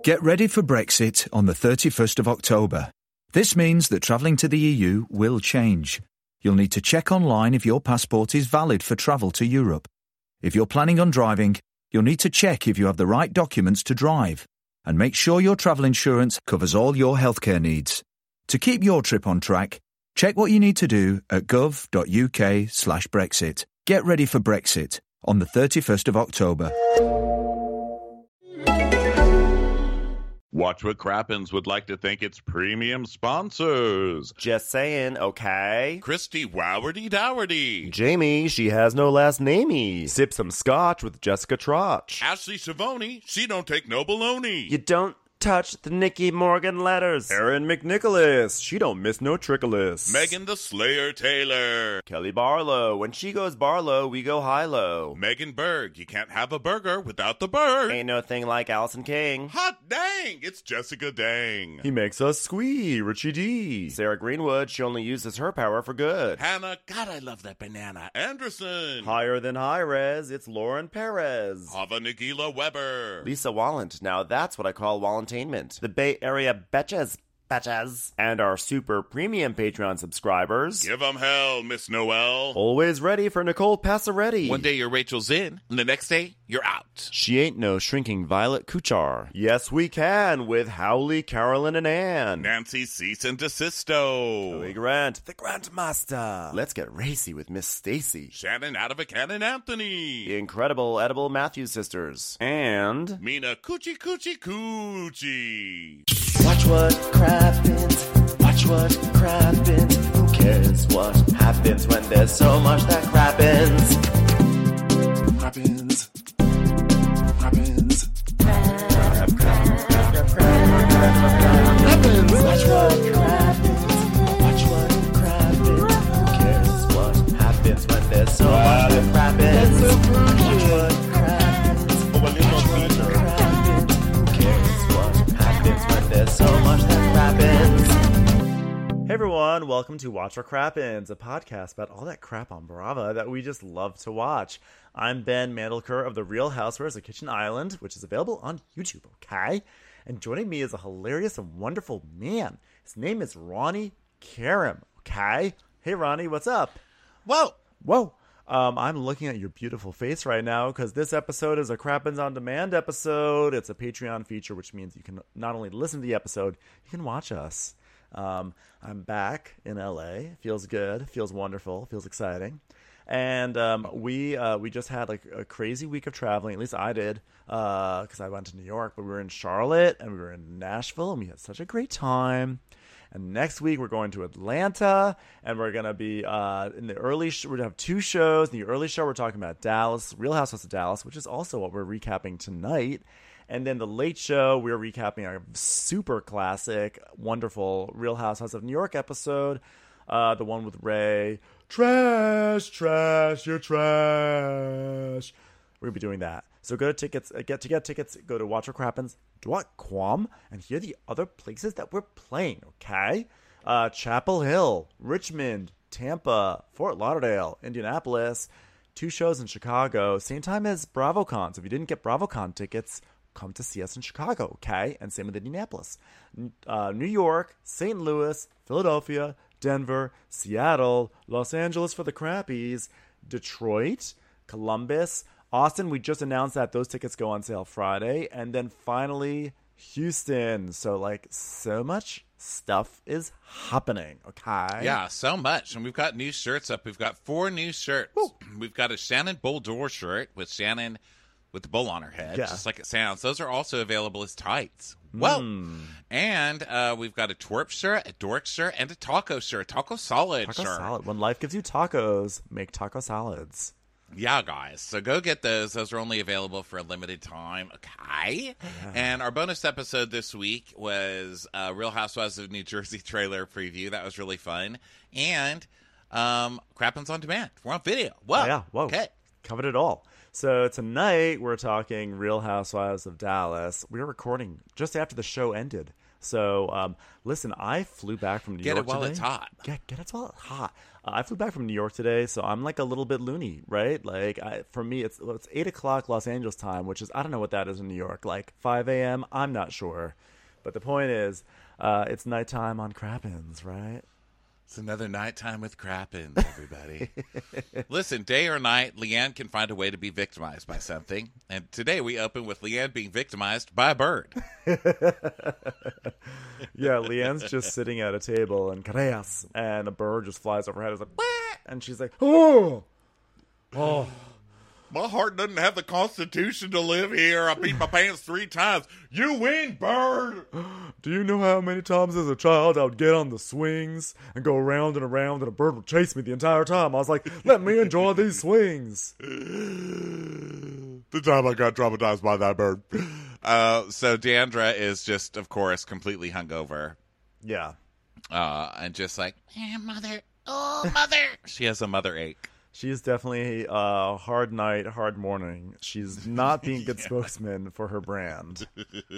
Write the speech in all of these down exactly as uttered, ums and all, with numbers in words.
Get ready for Brexit on the thirty-first of October. This means that travelling to the E U will change. You'll need to check online if your passport is valid for travel to Europe. If you're planning on driving, you'll need to check if you have the right documents to drive. And make sure your travel insurance covers all your healthcare needs. To keep your trip on track, check what you need to do at gov.uk slash Brexit. Get ready for Brexit on the thirty-first of October. Watch What Crappens would like to thank its premium sponsors. Just saying, okay? Christy Wowardy Dowardy. Jamie, she has no last namey. Sip some scotch with Jessica Trotch. Ashley Savoni, she don't take no baloney. You don't touch the Nicky Morgan letters. Erin McNicholas, she don't miss no trickolas. Megan the Slayer Taylor. Kelly Barlow, when she goes Barlow, we go high-low. Megan Berg, you can't have a burger without the bird. Ain't no thing like Allison King. Hot dang, it's Jessica Dang. He makes us squee, Richie D. Sarah Greenwood, she only uses her power for good. Hannah, God, I love that banana. Anderson. Higher than high-res, it's Lauren Perez. Hava Nagila Weber. Lisa Wallant, now that's what I call Wallant. The Bay Area Betches, Betches, and our super premium Patreon subscribers. Give them hell, Miss Noel. Always ready for Nicole Passaretti. One day your Rachel's in, and the next day you're out. She ain't no shrinking Violet Kuchar. Yes, we can with Howley, Carolyn, and Ann. Nancy Cease and DeSisto. Joey Grant, the Grandmaster. Let's get racy with Miss Stacy. Shannon Out of a Cannon Anthony. The incredible Edible Matthews sisters. And Mina Coochie Coochie Coochie. Watch what crappens, watch what crappens. Who cares what happens when there's so much that crappens? Crappens, crappens, crap, crap, crap, crap, crap, crappens. Watch what crappens, watch what crappens. Who cares what happens when there's so much that crappens? Watch what crappens, watch what crappens. Who cares what happens when there's so much that crappens? Hey everyone, welcome to Watch What Crappens, a podcast about all that crap on Brava that we just love to watch. I'm Ben Mandelker of The Real Housewives of Kitchen Island, which is available on YouTube, okay? And joining me is a hilarious and wonderful man. His name is Ronnie Karam, okay? Hey Ronnie, what's up? Whoa! Whoa! Um, I'm looking at your beautiful face right now because this episode is a Crappens On Demand episode. It's a Patreon feature, which means you can not only listen to the episode, you can watch us. Um, I'm back in L A. Feels good. Feels wonderful. Feels exciting. And um, we uh, we just had like a crazy week of traveling. At least I did, because uh, I went to New York. But we were in Charlotte and we were in Nashville, and we had such a great time. And next week we're going to Atlanta, and we're gonna be uh, in the early. Sh- we're gonna have two shows. In the early show, we're talking about Dallas, Real Housewives of Dallas, which is also what we're recapping tonight. And then the late show, we're recapping our super classic, wonderful Real Housewives of New York episode, uh, the one with Ray. Trash, trash, you're trash. We're gonna be doing that. So go to tickets. Uh, get to get tickets. Go to watch what crappens dot com and hear the other places that we're playing. Okay, uh, Chapel Hill, Richmond, Tampa, Fort Lauderdale, Indianapolis. Two shows in Chicago, same time as BravoCon. So if you didn't get BravoCon tickets, come to see us in Chicago, okay? And same with Indianapolis. Uh, New York, Saint Louis, Philadelphia, Denver, Seattle, Los Angeles for the crappies, Detroit, Columbus, Austin. We just announced that those tickets go on sale Friday. And then finally, Houston. So, like, so much stuff is happening, okay? Yeah, so much. And we've got new shirts up. We've got four new shirts. Woo. We've got a Shannon Boldor shirt with Shannon with the bull on her head, yeah. Just like it sounds. Those are also available as tights. Whoa. Mm. And uh, we've got a twerp shirt, a dork shirt, and a taco shirt. Taco salad taco shirt. Salad. When life gives you tacos, make taco salads. Yeah, guys. So go get those. Those are only available for a limited time. Okay. Yeah. And our bonus episode this week was uh, Real Housewives of New Jersey trailer preview. That was really fun. And um, Crappens On Demand. We're on video. Whoa. Oh, yeah. Whoa. Okay. Covered it all. So tonight we're talking Real Housewives of Dallas. We were recording just after the show ended. So, um, listen, I flew back from New Get York it while today. it's hot. Get, get it while it's hot. Uh, I flew back from New York today, so I'm like a little bit loony, right? Like, I, for me, it's well, it's eight o'clock Los Angeles time, which is, I don't know what that is in New York. Like, five a.m., I'm not sure. But the point is, uh, it's nighttime on Crappens, right? It's another nighttime with Crappens, everybody. Listen, day or night, Leanne can find a way to be victimized by something. And today we open with Leanne being victimized by a bird. Yeah, Leanne's just sitting at a table and creas, and a bird just flies overhead. It's like, "Wah!" And she's like, oh, oh. My heart doesn't have the constitution to live here. I beat my pants three times. You win, bird. Do you know how many times as a child I would get on the swings and go around and around and a bird would chase me the entire time? I was like, let me enjoy these swings. The time I got traumatized by that bird. Uh, so Deandra is just, of course, completely hungover. Yeah. Uh, and just like, eh, mother, oh, mother. She has a mother ache. She is definitely a uh, hard night, hard morning. She's not being a good yeah. spokesman for her brand.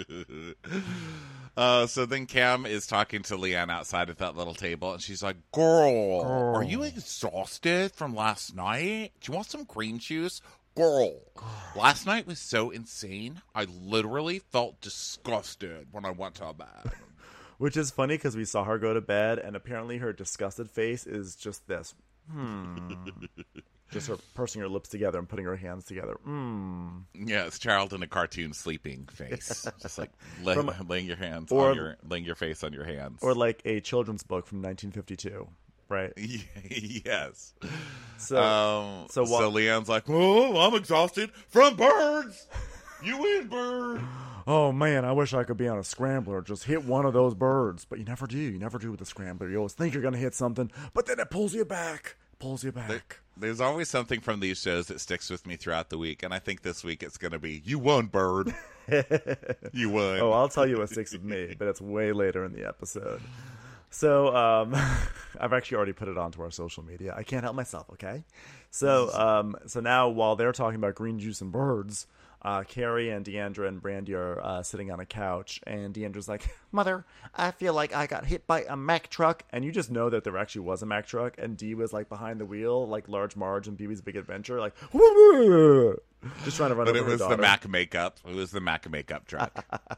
uh, so then Cam is talking to Leanne outside at that little table, and she's like, Girl, Girl. are you exhausted from last night? Do you want some green juice? Girl, Girl, last night was so insane. I literally felt disgusted when I went to bed. Which is funny because we saw her go to bed, and apparently her disgusted face is just this. Hmm. Just her pursing her lips together and putting her hands together. Hmm. Yeah, it's child in a cartoon sleeping face, just like lay, From, laying your hands or, on your, laying your face on your hands, or like a children's book from nineteen fifty-two, right? Yes. So, um, so, what, so Leanne's like, "Oh, I'm exhausted from birds. You win, bird." Oh, man, I wish I could be on a scrambler. Just hit one of those birds. But you never do. You never do with a scrambler. You always think you're going to hit something, but then it pulls you back. Pulls you back. There, there's always something from these shows that sticks with me throughout the week, and I think this week it's going to be, you won, bird. You won. Oh, I'll tell you what sticks with me, but it's way later in the episode. So, um, I've actually already put it onto our social media. I can't help myself, okay? So, um, so now while they're talking about green juice and birds, Uh, Carrie and Deandra and Brandy are uh, sitting on a couch, and Deandra's like, Mother, I feel like I got hit by a Mack truck. And you just know that there actually was a Mack truck, and Dee was like behind the wheel, like Large Marge and Pee-wee's Big Adventure, like, just trying to run but over her daughter. But it was the Mac makeup. It was the Mac makeup truck.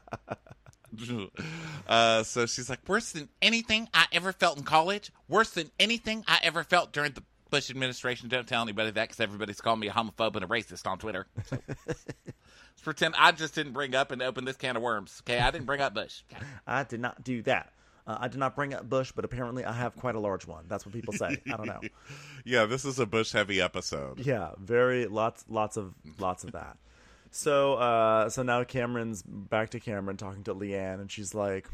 uh, so she's like, worse than anything I ever felt in college, worse than anything I ever felt during the Bush administration. Don't tell anybody that because everybody's calling me a homophobe and a racist on Twitter. So. Let's pretend I just didn't bring up and open this can of worms. Okay, I didn't bring up Bush. Okay. I did not do that. Uh, I did not bring up Bush, but apparently I have quite a large one. That's what people say. I don't know. Yeah, this is a Bush-heavy episode. Yeah, very lots, lots of, lots of that. So, uh, so now Cameron's back to Cameron talking to Leanne, and she's like,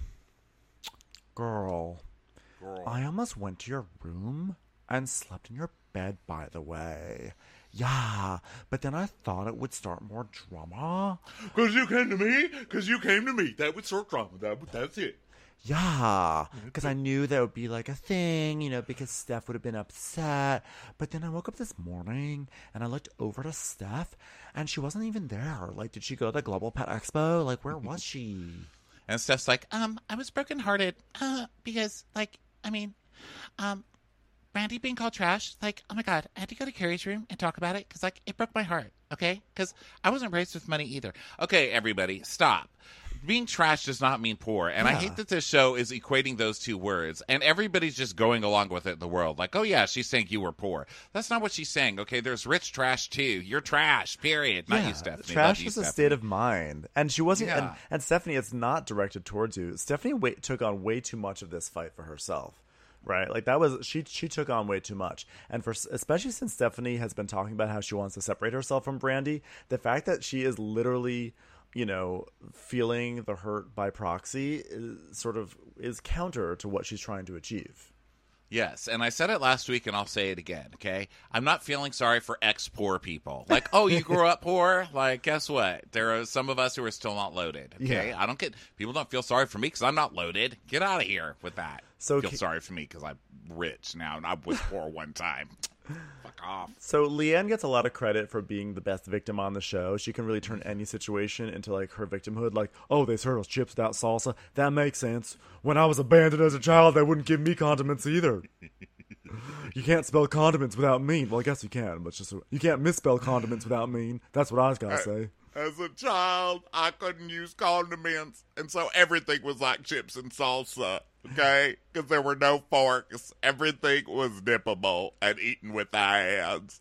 "Girl, Girl. I almost went to your room and slept in your bed, by the way. Yeah, but then I thought it would start more drama. Because you came to me? Because you came to me. That would start drama. That, that's it. Yeah, because I knew that would be like a thing, you know, because Steph would have been upset. But then I woke up this morning, and I looked over to Steph, and she wasn't even there. Like, did she go to the Global Pet Expo? Like, where was she? And Steph's like, um, I was brokenhearted, uh, because, like, I mean, um... Brandy being called trash, like, oh my God, I had to go to Carrie's room and talk about it because, like, it broke my heart, okay? Because I wasn't raised with money either. Okay, everybody, stop. Being trash does not mean poor, and yeah. I hate that this show is equating those two words, and everybody's just going along with it in the world. Like, oh yeah, she's saying you were poor. That's not what she's saying, okay? There's rich trash, too. You're trash, period. Not yeah, you, Stephanie. Trash you, is Stephanie. a state of mind, and she wasn't, yeah. and, and Stephanie, it's not directed towards you. Stephanie way, took on way too much of this fight for herself. Right, like that was she. She took on way too much, and for especially since Stephanie has been talking about how she wants to separate herself from Brandy, the fact that she is literally, you know, feeling the hurt by proxy is sort of is counter to what she's trying to achieve. Yes, and I said it last week, and I'll say it again, okay? I'm not feeling sorry for ex-poor people. Like, oh, you grew up poor? Like, guess what? There are some of us who are still not loaded, okay? Yeah. I don't get... People don't feel sorry for me because I'm not loaded. Get out of here with that. So feel ca- sorry for me because I'm rich now, and I was poor one time. Fuck off. So Leanne gets a lot of credit for being the best victim on the show. She can really turn any situation into like her victimhood. Like, oh, they serve us chips without salsa. That makes sense. When I was abandoned as a child, they wouldn't give me condiments either. You can't spell condiments without mean. Well, I guess you can, but it's just you can't misspell condiments without mean. That's what I was gonna say. As a child, I couldn't use condiments, and so everything was like chips and salsa, okay? Because there were no forks. Everything was dippable and eaten with the hands.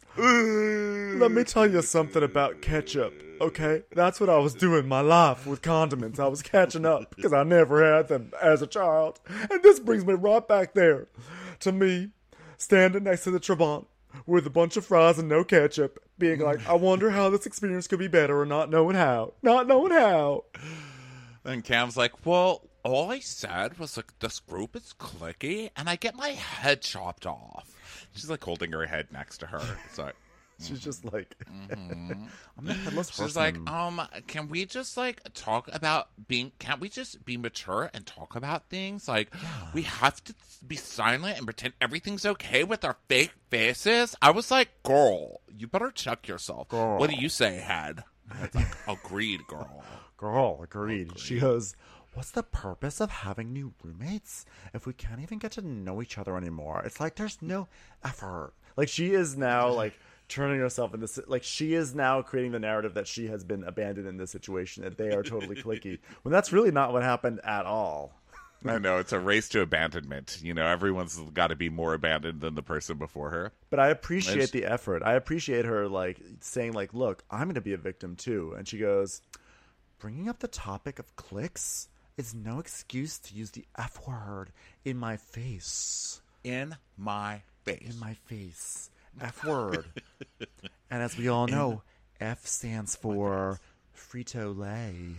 Let me tell you something about ketchup, okay? That's what I was doing my life with condiments. I was catching up because I never had them as a child. And this brings me right back there to me standing next to the Trabant with a bunch of fries and no ketchup, being like, I wonder how this experience could be better, or not knowing how. Not knowing how. And Cam's like, well, all I said was, like, this group is cliquey, and I get my head chopped off. She's, like, holding her head next to her. It's like... She's just like, mm-hmm. I'm the headless She's horseman. like, um, can we just like talk about being? Can't we just be mature and talk about things? Like, yeah. We have to be silent and pretend everything's okay with our fake faces. I was like, girl, you better check yourself. Girl. What do you say, head? It's like, agreed, girl. Girl, agreed. agreed. She goes, what's the purpose of having new roommates if we can't even get to know each other anymore? It's like there's no effort. Like she is now like. turning herself in this, like she is now creating the narrative that she has been abandoned in this situation, that they are totally cliquey, when that's really not what happened at all. I know, it's a race to abandonment. You know, everyone's got to be more abandoned than the person before her. But I appreciate just... the effort. I appreciate her like saying like, look, I'm going to be a victim too. And she goes, bringing up the topic of clicks is no excuse to use the F word in my face. In my face. In my face. F word. And as we all know, F stands for Frito-Lay.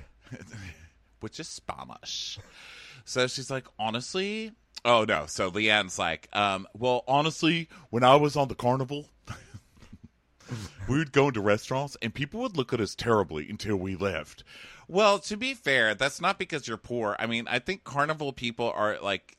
Which is Spanish. So she's like, honestly... Oh, no. So Leanne's like, um, well, honestly, when I was on the carnival, we would go into restaurants and people would look at us terribly until we left. Well, to be fair, that's not because you're poor. I mean, I think carnival people are like...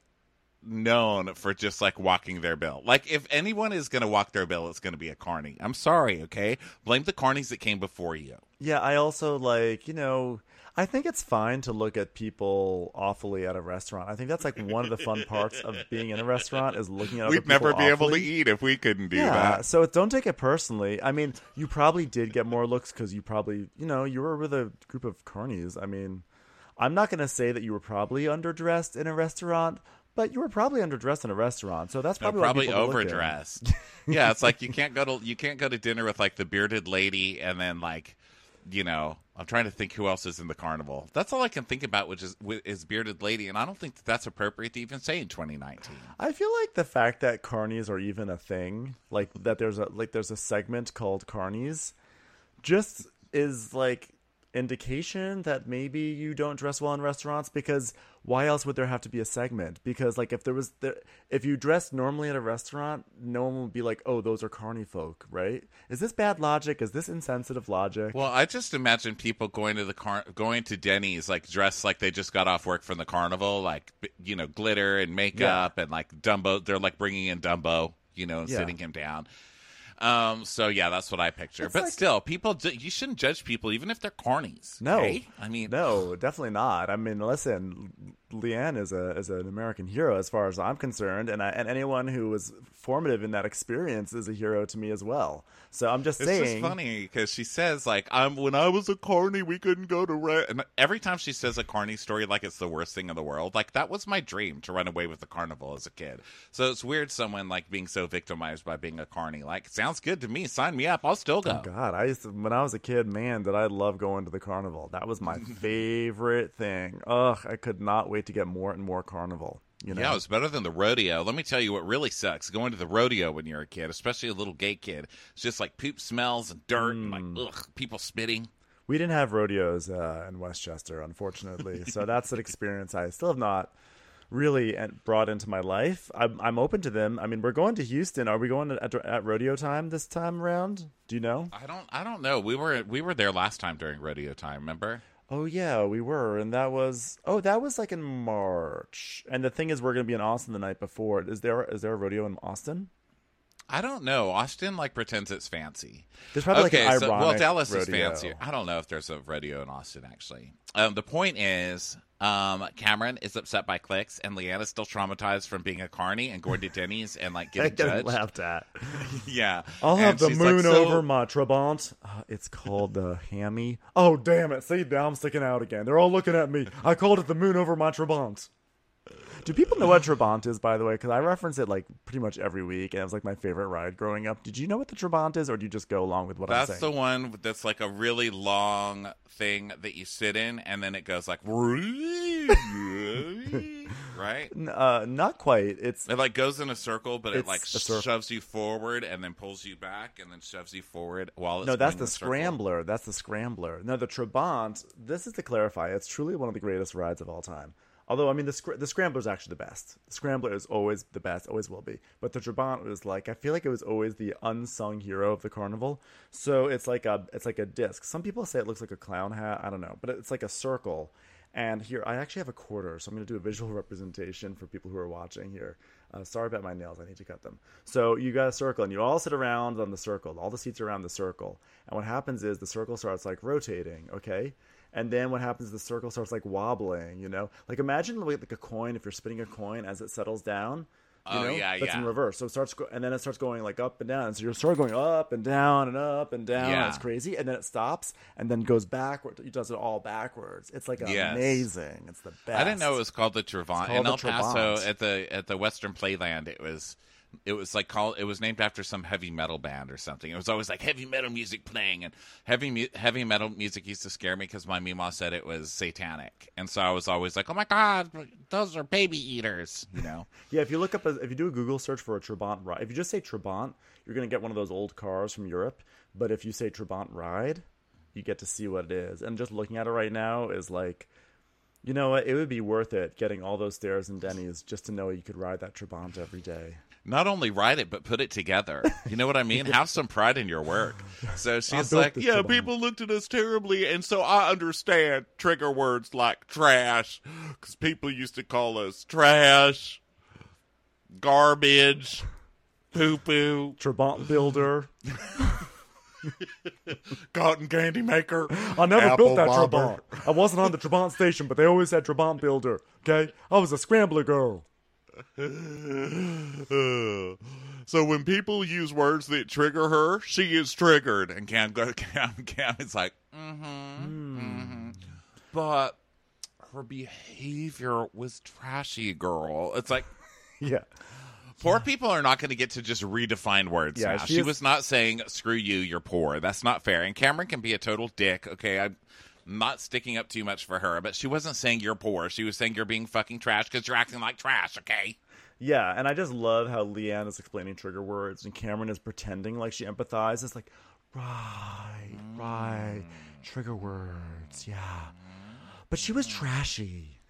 known for just like walking their bill. Like if anyone is going to walk their bill, it's going to be a carny. I'm sorry, okay? Blame the carnies that came before you. Yeah, I also like, you know, I think it's fine to look at people awfully at a restaurant. I think that's like one of the fun parts of being in a restaurant is looking at other We'd people never be awfully. able to eat if we couldn't do yeah, that. So don't take it personally. I mean, you probably did get more looks because you probably, you know, you were with a group of carnies. I mean, I'm not going to say that you were probably underdressed in a restaurant, but you were probably underdressed in a restaurant, so that's probably no, probably what people overdressed. Yeah, it's like you can't go to you can't go to dinner with like the bearded lady, and then like, you know, I'm trying to think who else is in the carnival. That's all I can think about, which is is bearded lady, and I don't think that that's appropriate to even say in twenty nineteen. I feel like the fact that carnies are even a thing, like that there's a like there's a segment called carnies, just is like indication that maybe you don't dress well in restaurants, because why else would there have to be a segment? Because like if there was the, if you dressed normally at a restaurant, no one would be like, oh, those are carny folk, right? Is this bad logic? Is this insensitive logic? Well, I just imagine people going to the car going to Denny's like dressed like they just got off work from the carnival, like, you know, glitter and makeup, yeah. And like Dumbo, they're like bringing in Dumbo, you know, and yeah. sitting him down. Um. So yeah, that's what I picture. It's but like, still, people, you shouldn't judge people even if they're carnies. No, okay? I mean, no, definitely not. I mean, listen, Leanne is a is an American hero as far as I'm concerned, and I, and anyone who was formative in that experience is a hero to me as well. So I'm just it's saying. It's just funny because she says like, "I'm when I was a carny, we couldn't go to re-. And every time she says a carny story, like it's the worst thing in the world. Like that was my dream to run away with the carnival as a kid. So it's weird someone like being so victimized by being a carny. Like sounds good to me. Sign me up. I'll still go. Oh God, I used to, when I was a kid, man, did I love going to the carnival. That was my favorite thing. Ugh, I could not wait to get more and more carnival. You know? Yeah, it was better than the rodeo. Let me tell you what really sucks. Going to the rodeo when you're a kid, especially a little gay kid, it's just like poop smells and dirt mm. and like, ugh, people spitting. We didn't have rodeos uh, in Westchester, unfortunately. So that's an experience I still have not really brought into my life. I'm, I'm open to them. I mean, we're going to Houston. Are we going at, at rodeo time this time around? Do you know? I don't. I don't know. We were we were there last time during rodeo time. Remember? Oh, yeah, we were, and that was, oh, that was like in March. And the thing is, we're going to be in Austin the night before. Is there is there a rodeo in Austin? I don't know. Austin like pretends it's fancy. There's probably okay, like an so, ironic well, Dallas rodeo. is fancier. I don't know if there's a rodeo in Austin actually. Um, the point is, um, Cameron is upset by clicks, and Leanna's still traumatized from being a carny and going to Denny's and like getting Getting judged. laughed at. Yeah, I'll have And the she's moon like, so- over my Trabant. Uh, it's called the hammy. Oh, damn it. See, now I'm sticking out again. They're all looking at me. I called it the moon over my Trabant. Do people know what Trabant is, by the way? Because I reference it like pretty much every week, and it was like my favorite ride growing up. Did you know what the Trabant is, or do you just go along with what That's I'm the saying? one that's like a really long thing that you sit in, and then it goes like, right? N- Uh, not quite. It's It like goes in a circle, but it It's like a circle. shoves you forward and then pulls you back and then shoves you forward while it's no, that's going in the a circle. Scrambler. That's the Scrambler. No, the Trabant. This is to clarify. It's truly one of the greatest rides of all time. Although, I mean, the Scr- the Scrambler is actually the best. The Scrambler is always the best, always will be. But the Trabant was like, I feel like it was always the unsung hero of the carnival. So it's like a it's like a disc. Some people say it looks like a clown hat. I don't know, but it's like a circle. And here, I actually have a quarter, so I'm going to do a visual representation for people who are watching here. Uh, sorry about my nails. I need to cut them. So you got a circle, and you all sit around on the circle. All the seats are around the circle. And what happens is the circle starts like rotating, okay? And then what happens is the circle starts like wobbling, you know? Like imagine like a coin, if you're spinning a coin as it settles down. You Oh, know? yeah, That's yeah. in reverse. So it starts, go- and then it starts going like up and down. And so you're sort of going up and down and up and down. Yeah. And it's crazy. And then it stops and then goes backward. It does it all backwards. It's like Yes. amazing. It's the best. I didn't know it was called the Trabant. called In the El Paso, Trabant. at the at the Western Playland, it was it was like called it was named after some heavy metal band or something. It was always like heavy metal music playing, and heavy mu- heavy metal music used to scare me because my mima said it was satanic, and so I was always like, oh my god, those are baby eaters, you know. Yeah, if you look up, a, if you do a Google search for a Trabant ride, if you just say Trabant, you're going to get one of those old cars from Europe. But if you say Trabant ride, you get to see what it is. And just looking at it right now is like, you know what? It would be worth it getting all those stairs in Denny's just to know you could ride that Trabant every day. Not only write it, but put it together. You know what I mean? Have some pride in your work. So she's built like, this yeah, Trabant." people looked at us terribly, and so I understand trigger words like trash, because people used to call us trash, garbage, poo-poo, Trabant builder. cotton candy maker. I never apple built that bobber. Trabant. I wasn't on the Trabant station, but they always said Trabant builder. Okay, I was a scrambler girl. So when people use words that trigger her, she is triggered. And Cam, go, Cam, Cam is like, mm-hmm, mm-hmm. But her behavior was trashy, girl. It's like, Yeah. poor people are not going to get to just redefine words Yeah, now. she She is- was not saying, screw you, you're poor. That's not fair. And Cameron can be a total dick. Okay, I'm not sticking up too much for her, but she wasn't saying you're poor. She was saying you're being fucking trash because you're acting like trash, okay? Yeah, and I just love how Leanne is explaining trigger words and Cameron is pretending like she empathizes. Like, right, right, trigger words, yeah. But she was trashy.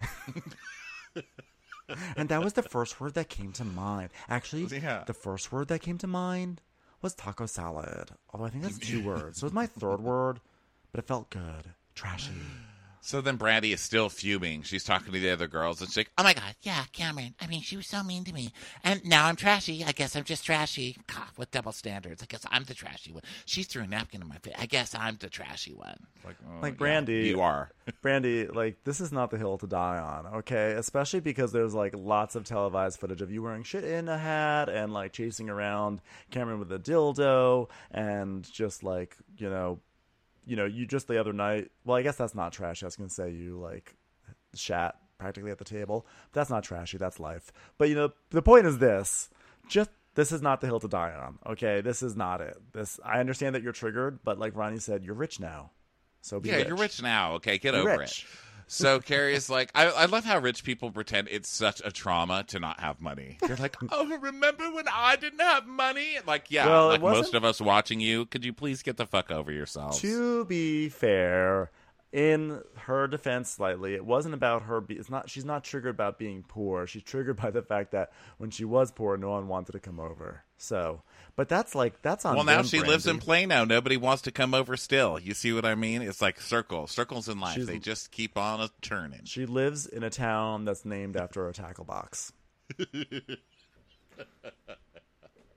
And that was the first word that came to mind. Actually, Yeah. the first word that came to mind was taco salad. Although I think that's two words. So it was my third word, but it felt good. Trashy. So then Brandy is still fuming. She's talking to the other girls, and she's like, oh my god, Yeah, Cameron. I mean, she was so mean to me. And now I'm trashy. I guess I'm just trashy. God, with double standards. I guess I'm the trashy one. She threw a napkin in my face. I guess I'm the trashy one. like, oh, Like yeah, Brandy. you are. Brandy, like, this is not the hill to die on, okay? Especially because there's, like, lots of televised footage of you wearing shit in a hat and, like, chasing around Cameron with a dildo and just, like, you know, you know, you just the other night, well, I guess that's not trashy. I was going to say you, like, shat practically at the table. But that's not trashy. That's life. But, you know, the point is this. Just, this is not the hill to die on, okay? This is not it. This, I understand that you're triggered, but like Ronnie said, you're rich now. So be Yeah, rich. you're rich now. Okay, get Be over rich. it. So Carrie is like, I, I love how rich people pretend it's such a trauma to not have money. They're like, oh, remember when I didn't have money? Like, yeah, Well, it like wasn't- most of us watching you. Could you please get the fuck over yourselves? To be fair, in her defense, slightly, it wasn't about her. Be- it's not. She's not triggered about being poor. She's triggered by the fact that when she was poor, no one wanted to come over. So, but that's like that's on. Well, now them, she lives in Brandy. Plano. Nobody wants to come over still. You see what I mean? It's like circles. Circles in life. She's- They just keep on a turning. She lives in a town that's named after a tackle box.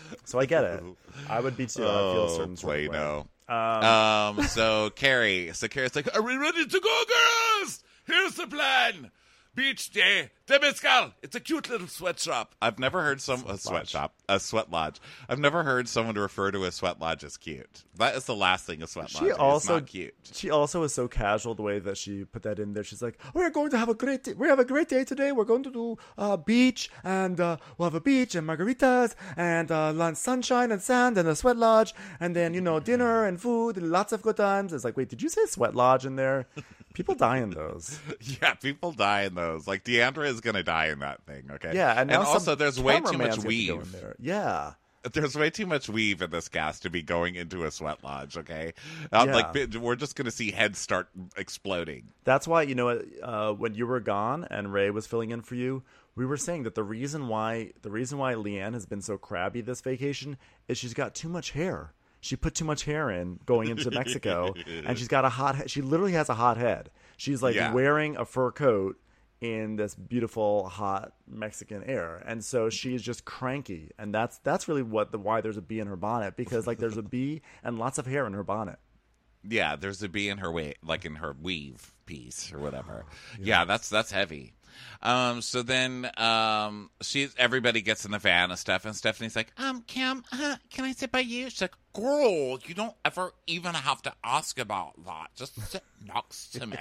So I get it. I would be too. I feel a certain sort of way. Play-Doh. Um, Um, so Carrie, so Carrie's like, are we ready to go, girls? Here's the plan. Beach day, Temescal. It's a cute little sweatshop. I've never heard some a sweatshop, a sweat lodge. I've never heard someone refer to a sweat lodge as cute. That is the last thing a sweat lodge She is. also Not cute. She also is so casual the way that she put that in there. She's like, "We're going to have a great day. We have a great day today. We're going to do uh, beach, and uh, we'll have a beach and margaritas and uh, lunch, sunshine and sand and a sweat lodge, and then you know dinner and food and lots of good times." It's like, wait, did you say sweat lodge in there? People die in those. Yeah, people die in those. Like Deandra is gonna die in that thing. Okay. Yeah, and, and now also some there's way too cameraman's much gonna go weave. in there. Yeah. There's way too much weave in this cast to be going into a sweat lodge, okay? Um, Yeah. Like, we're just going to see heads start exploding. That's why, you know, uh, when you were gone and Ray was filling in for you, we were saying that the reason why the reason why Leanne has been so crabby this vacation is she's got too much hair. She put too much hair in going into Mexico, and she's got a hot head. She literally has a hot head. She's like Yeah. wearing a fur coat in this beautiful hot Mexican air, and so she's just cranky, and that's that's really what the why there's a bee in her bonnet, because like there's a bee and lots of hair in her bonnet. Yeah, there's a bee in her way, like in her weave piece or whatever. Yeah, that's that's heavy. Um, so then um, she everybody gets in the van and stuff, and Stephanie's like, Um, Kim, uh, can I sit by you? She's like, girl, you don't ever even have to ask about that. Just sit next to me.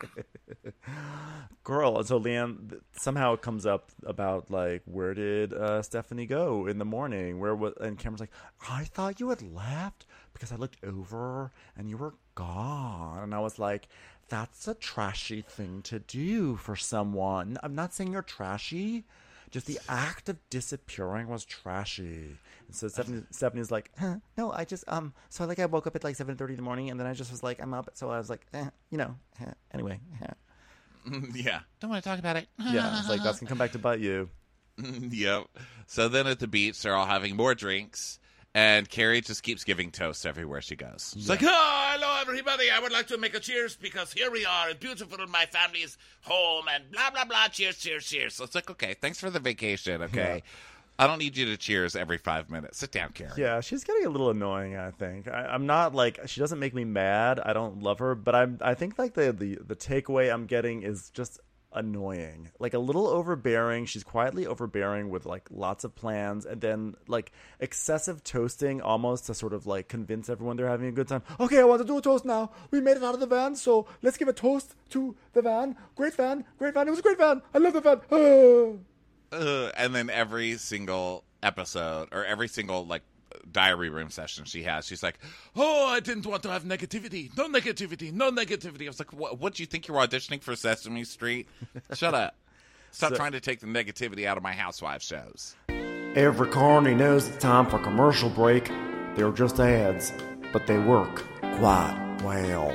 Girl, and so Leanne somehow it comes up about like, where did uh, Stephanie go in the morning? Where was? And Cameron's like, I thought you had left because I looked over and you were gone, and I was like, that's a trashy thing to do for someone. I'm not saying you're trashy. Just the act of disappearing was trashy. And so Stephanie, Stephanie's like, huh, no, I just, um, so like I woke up at like seven thirty in the morning, and then I just was like, I'm up. So I was like, eh, you know, eh, anyway. Eh. yeah. Don't want to talk about it. Yeah, it's like, that's going to come back to bite you. Yep. So then at the beach, they're all having more drinks, and Carrie just keeps giving toasts everywhere she goes. She's like, Oh, hello, everybody. I would like to make a cheers because here we are, beautiful in my family's home, and blah, blah, blah. Cheers, cheers, cheers. so it's like, okay, thanks for the vacation, okay? I don't need you to cheers every five minutes. Sit down, Carrie. Yeah, she's getting a little annoying, I think. I, I'm not like, she doesn't make me mad. I don't love her, but I'm, I think like the, the, the takeaway I'm getting is just annoying, like a little overbearing. She's quietly overbearing with like lots of plans, and then like excessive toasting almost to sort of like convince everyone they're having a good time. Okay, I want to do a toast now. We made it out of the van, so let's give a toast to the van. Great van, great van. It was a great van. I love the van. Ah. Uh, and then every single episode or every single like diary room session she has, she's like, Oh, I didn't want to have negativity. No negativity. No negativity. I was like, what, what do you think you're auditioning for Sesame Street? Shut up. Stop So- trying to take the negativity out of my housewife shows. Every corny knows it's time for commercial break. They're just ads, but they work quite well.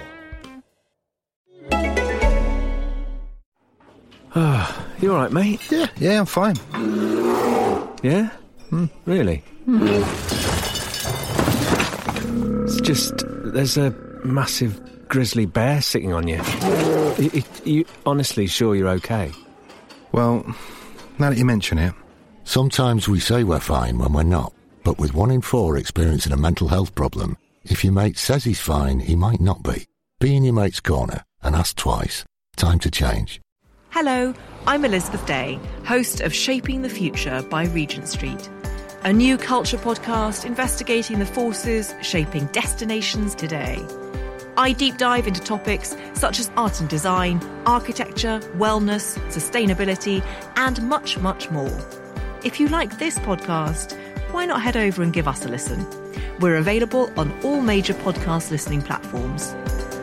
You all right, mate? Yeah, yeah, I'm fine. Yeah? Mm, really? It's just, there's a massive grizzly bear sitting on you. You, you, you honestly sure you're okay? Well, now that you mention it, Sometimes we say we're fine when we're not, but with one in four experiencing a mental health problem, if your mate says he's fine, he might not be. Be in your mate's corner and ask twice. Time to change. Hello, I'm Elizabeth Day, host of Shaping the Future by Regent Street, a new culture podcast investigating the forces shaping destinations today. I deep dive into topics such as art and design, architecture, wellness, sustainability, and much, much more. If you like this podcast, why not head over and give us a listen? We're available on all major podcast listening platforms.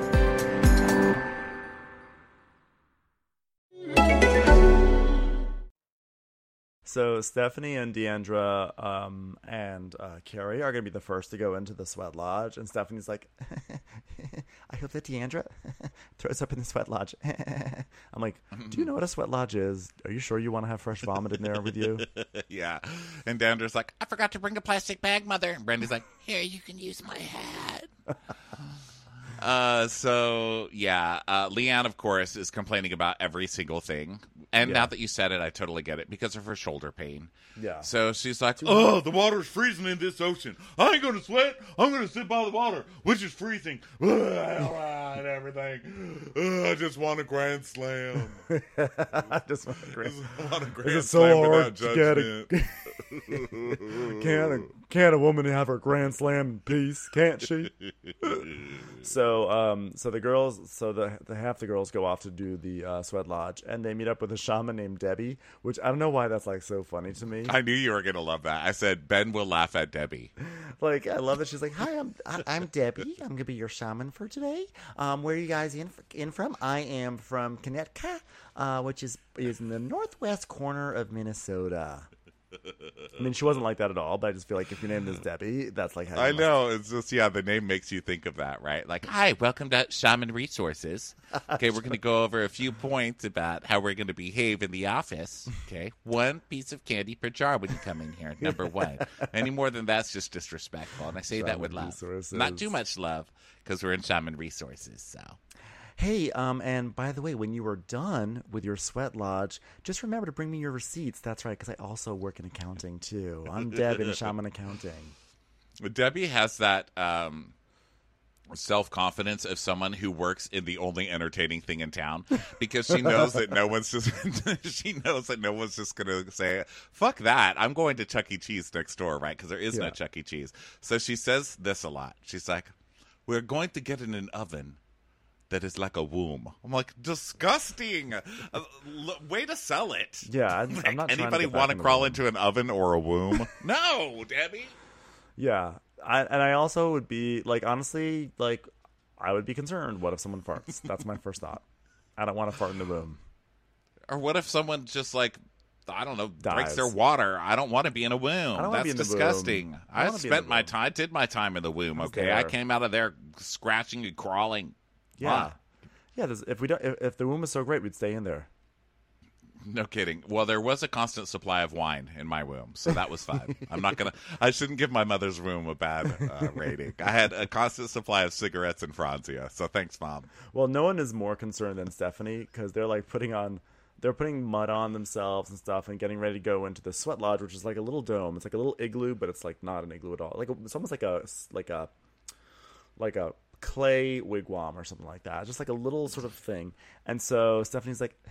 So Stephanie and Deandra um, and uh, Carrie are going to be the first to go into the sweat lodge. And Stephanie's like, I hope that Deandra throws up in the sweat lodge. I'm like, do you know what a sweat lodge is? Are you sure you want to have fresh vomit in there with you? Yeah. And Deandra's like, I forgot to bring a plastic bag, Mother. And Brandy's like, here, you can use my hat. Uh, so yeah, uh, Leanne, of course, is complaining about every single thing. And Yeah. now that you said it, I totally get it because of her shoulder pain. Yeah. So she's like, Oh, the water's freezing in this ocean. I ain't gonna sweat. I'm gonna sit by the water, which is freezing. And everything. Ugh, I just want a grand slam. I just want a grand, I want a grand Is it slam so hard without to get judgment. a, can, a, can a woman have her grand slam in peace? Can't she? So, um, so the girls, so the, the half the girls go off to do the uh, sweat lodge, and they meet up with a shaman named Debbie, which I don't know why that's like so funny to me. I knew you were gonna love that. I said Ben will laugh at Debbie. Like, I love that she's like, "Hi, I'm I- I'm Debbie. I'm gonna be your shaman for today. Um, where are you guys in in from? I am from Connecticut, uh, which is is in the northwest corner of Minnesota." I mean, she wasn't like that at all, but I just feel like if your name is Debbie, that's like how you I must- know. It's just, yeah, the name makes you think of that, right? Like, hi, welcome to Shaman Resources. Okay, we're going to go over a few points about how we're going to behave in the office. Okay, one piece of candy per jar when you come in here, number one. Any more than that's just disrespectful, and I say that with Shaman love. Resources. Not too much love, because we're in Shaman Resources, so... Hey, um, and by the way, when you were done with your sweat lodge, just remember to bring me your receipts. That's right, because I also work in accounting too. I'm Deb in Shaman Accounting. Debbie has that um, self-confidence of someone who works in the only entertaining thing in town, because she knows that no one's just she knows that no one's just gonna say, fuck that, I'm going to Chuck E. Cheese next door, right? Because there is Yeah. no Chuck E. Cheese. So she says this a lot. She's like, we're going to get in an oven that is like a womb. I'm like, disgusting. Uh, l- way to sell it. Yeah, I'm, Like, I'm not. trying to anybody get back want to in the crawl room. into an oven or a womb? No, Debbie. Yeah, I, and I also would be like, honestly, like I would be concerned. What if someone farts? That's my first thought. I don't want to fart in the room. Or what if someone just like, I don't know, breaks Dies. their water? I don't want to be in a womb. I don't wanna That's be in the disgusting. womb. I I, don't wanna be in spent the my womb. time, did my time in the womb. I was Okay, I there. came out of there scratching and crawling. Yeah, Wow. yeah. There's, if we don't, if, if the womb is so great, we'd stay in there. No kidding. Well, there was a constant supply of wine in my womb, so that was fine. I'm not gonna. I shouldn't give my mother's room a bad uh, rating. I had a constant supply of cigarettes and Franzia, so thanks, Mom. Well, no one is more concerned than Stephanie because they're like putting on, they're putting mud on themselves and stuff and getting ready to go into the sweat lodge, which is like a little dome. It's like a little igloo, but it's like not an igloo at all. Like it's almost like a like a like a clay wigwam or something like that. Just like a little sort of thing. And so Stephanie's like,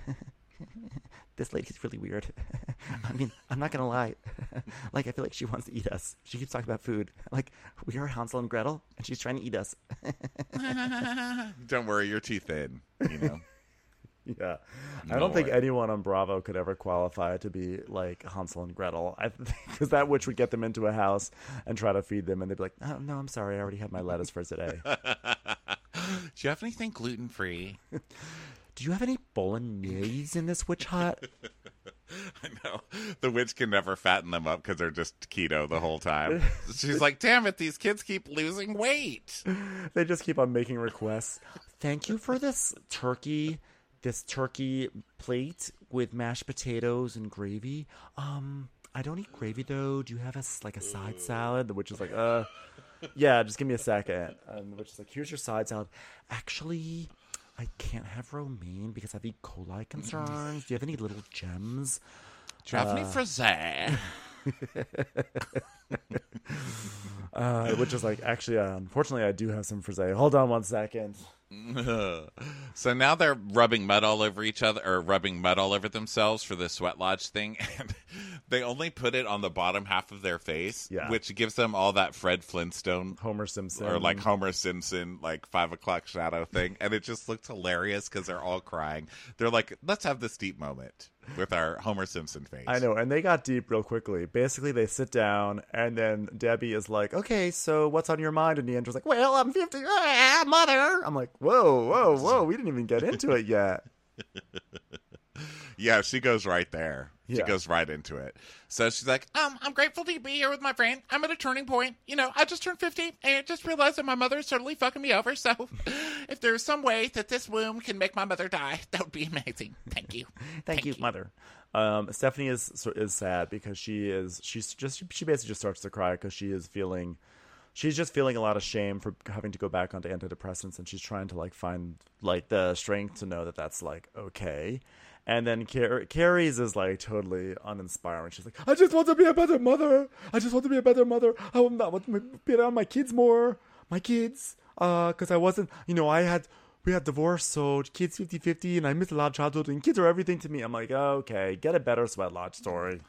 this lady's really weird. I mean, I'm not gonna lie. Like, I feel like she wants to eat us. She keeps talking about food. Like, we are Hansel and Gretel, and she's trying to eat us. Don't worry, you're too thin. You know. Yeah, I No don't think way. anyone on Bravo could ever qualify to be like Hansel and Gretel, because that witch would get them into a house and try to feed them, and they'd be like, "Oh no, I'm sorry, I already had my lettuce for today." Do you have anything gluten free? Do you have any bolognese in this witch hut? I know. The witch can never fatten them up because they're just keto the whole time. She's like, damn it, these kids keep losing weight. They just keep on making requests. Thank you for this turkey, this turkey plate with mashed potatoes and gravy. Um, I don't eat gravy though. Do you have a s- like a side salad? The witch is like, uh, yeah, just give me a second. And the witch is like, here's your side salad. Actually, I can't have romaine because I have E. coli concerns. Do you have any little gems? Do you have any Uh, frisee? uh, which is like, actually, uh, unfortunately, I do have some frisee. Hold on one second. So now they're rubbing mud all over each other, or rubbing mud all over themselves for the sweat lodge thing, and they only put it on the bottom half of their face, Yeah. which gives them all that Fred Flintstone, Homer Simpson, or like Homer Simpson, like five o'clock shadow thing, and it just looks hilarious because they're all crying. They're like, let's have this deep moment with our Homer Simpson face. I know, and they got deep real quickly. Basically, they sit down, and then Debbie is like, okay, so what's on your mind? And Neandra's like, well, I'm fifty. Ah, mother. I'm like, whoa, whoa, whoa. We didn't even get into it yet. Yeah, she goes right there. She Yeah. goes right into it. So she's like, Um, I'm grateful to be here with my friend. I'm at a turning point. You know, I just turned fifty and just realized that my mother is totally fucking me over. So if there's some way that this womb can make my mother die, that would be amazing. Thank you. Thank, you, mother. Um, Stephanie is is sad because she is she's just she basically just starts to cry because she is feeling she's just feeling a lot of shame for having to go back onto antidepressants, and she's trying to like find like the strength to know that that's like okay. And then Car- Carrie's is like totally uninspiring. She's like, I just want to be a better mother. I just want to be a better mother. I want to be around my kids more. My kids. Uh, because I wasn't, you know, I had, we had divorce, so kids fifty-fifty, and I missed a lot of childhood, and kids are everything to me. I'm like, okay, get a better Sweat Lodge story.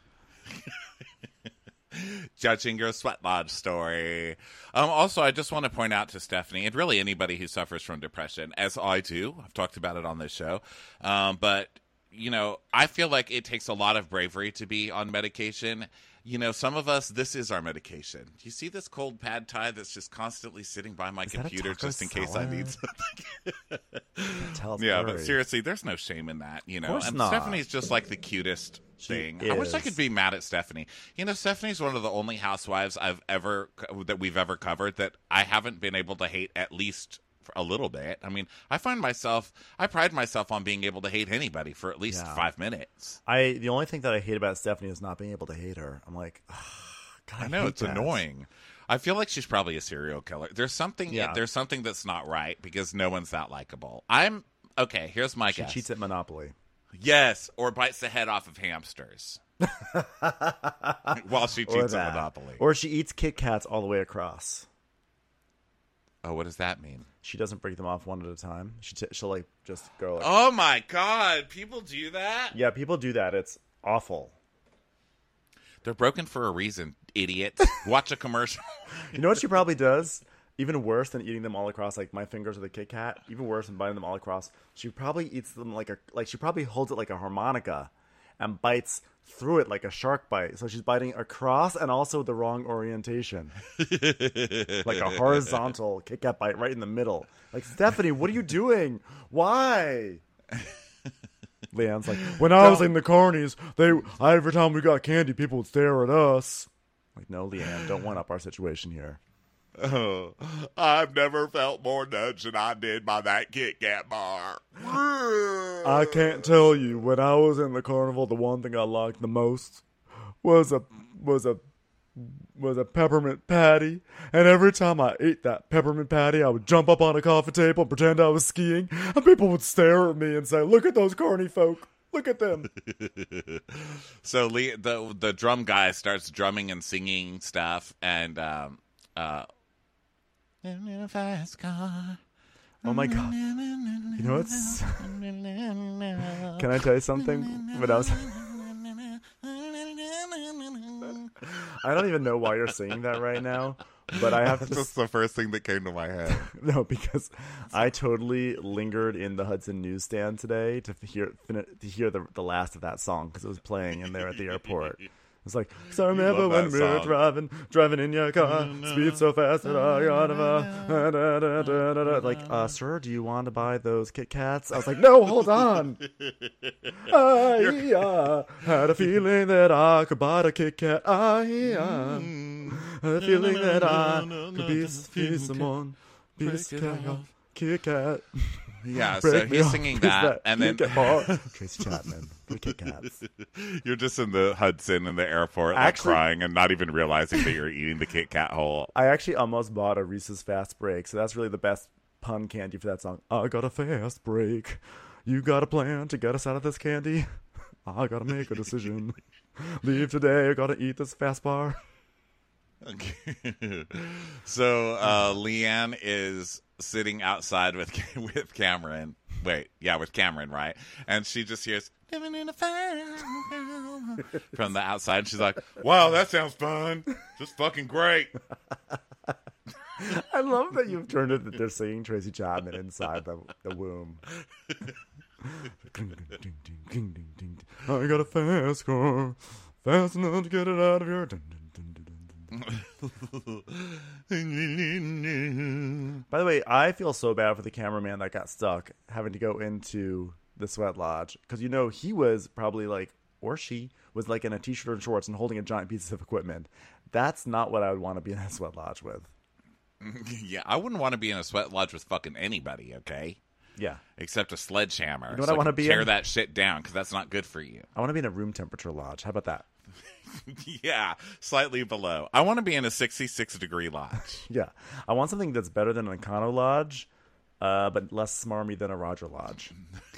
Judging your Sweat Lodge story. Um, also, I just want to point out to Stephanie, and really anybody who suffers from depression, as I do, I've talked about it on this show, um, but you know, I feel like it takes a lot of bravery to be on medication. You know, some of us, this is our medication. Do you see this cold pad thai that's just constantly sitting by my is computer just in case I need something? Tell yeah, but seriously, there's no shame in that, you know. And not. Stephanie just like the cutest She thing. is. I wish I could be mad at Stephanie. You know, Stephanie's one of the only housewives I've ever that we've ever covered that I haven't been able to hate at least for a little bit. I mean, I find myself, I pride myself on being able to hate anybody for at least Yeah. five minutes. I the only thing that I hate about Stephanie is not being able to hate her. I'm like, ugh, God, I, I know hate it's that. annoying. I feel like she's probably a serial killer. There's something. Yeah. There's something that's not right because no one's that likable. I'm okay. Here's my She guess. cheats at Monopoly. Yes, or bites the head off of hamsters while she Or cheats at that. Monopoly. Or she eats Kit Kats all the way across. Oh, what does that mean? She doesn't break them off one at a time. She t- she'll like just go. Like, Oh my God! People do that. yeah, people do that. It's awful. They're broken for a reason, idiot. Watch a commercial. You know what she probably does? Even worse than eating them all across, like my fingers with a Kit Kat. Even worse than biting them all across. She probably eats them like a like. She probably holds it like a harmonica, and bites through it like a shark bite. So she's biting across and also the wrong orientation, like a horizontal Kit Kat bite right in the middle. Like, Stephanie, what are you doing? Why? Leanne's like, when I was in the carnies, they every time we got candy, people would stare at us. Like, no, Leanne, don't one up our situation here. Oh, I've never felt more nudged than I did by that Kit Kat bar. I can't tell you, when I was in the carnival, the one thing I liked the most was a was a was a peppermint patty. And every time I ate that peppermint patty, I would jump up on a coffee table and pretend I was skiing, and people would stare at me and say, "Look at those carny folk. Look at them." So Lee, the the drum guy starts drumming and singing stuff, and um, uh, in a fast car. Oh my God. You know what's... Can I tell you something? When I was... I don't even know why you're singing that right now, but I have to... That's just the first thing that came to my head. No, because I totally lingered in the Hudson newsstand today to hear to hear the, the last of that song because it was playing in there at the airport. It's like, so I remember love when that we were song. driving, driving in your car, speed so fast that I got a, da, da, da, da, da. Like, uh, sir, do you want to buy those Kit Kats? I was like, no, hold on. I uh, had a feeling that I could buy a Kit Kat. I uh, had a feeling that I could be, be someone, be a Kit Kat. Kit Kat. Yeah, Break so me he's off, singing 'cause that, and then Kit Kat bar. Tracy Chapman, the Kit Kats. You're just in the Hudson in the airport, like Actually- crying and not even realizing that you're eating the Kit Kat whole. I actually almost bought a Reese's Fast Break, so that's really the best pun candy for that song. I got a fast break. You got a plan to get us out of this candy? I gotta make a decision. Leave today, I gotta eat this fast bar. Okay. So uh, Leanne is sitting outside with with Cameron. Wait, yeah, with Cameron, right? And she just hears "Living in a Fire" from the outside. She's like, Wow, that sounds fun. Just fucking great. I love that you've turned it that they're singing Tracy Chapman inside the, the womb. I got a fast car, fast enough to get it out of your... By the way, I feel so bad for the cameraman that got stuck having to go into the Sweat Lodge, because you know he was probably like, or she was like in a t-shirt and shorts and holding a giant piece of equipment. That's not what I would want to be in a Sweat Lodge with. yeah, I wouldn't want to be in a sweat lodge with fucking anybody, okay? Yeah. Except a sledgehammer. You know what so I wanna can be tear in? that shit down, because that's not good for you. I want to be in a room temperature lodge. How about that? Yeah, slightly below. I want to be in a sixty-six degree lodge. Yeah. I want something that's better than an Econo Lodge, uh, but less smarmy than a Roger Lodge.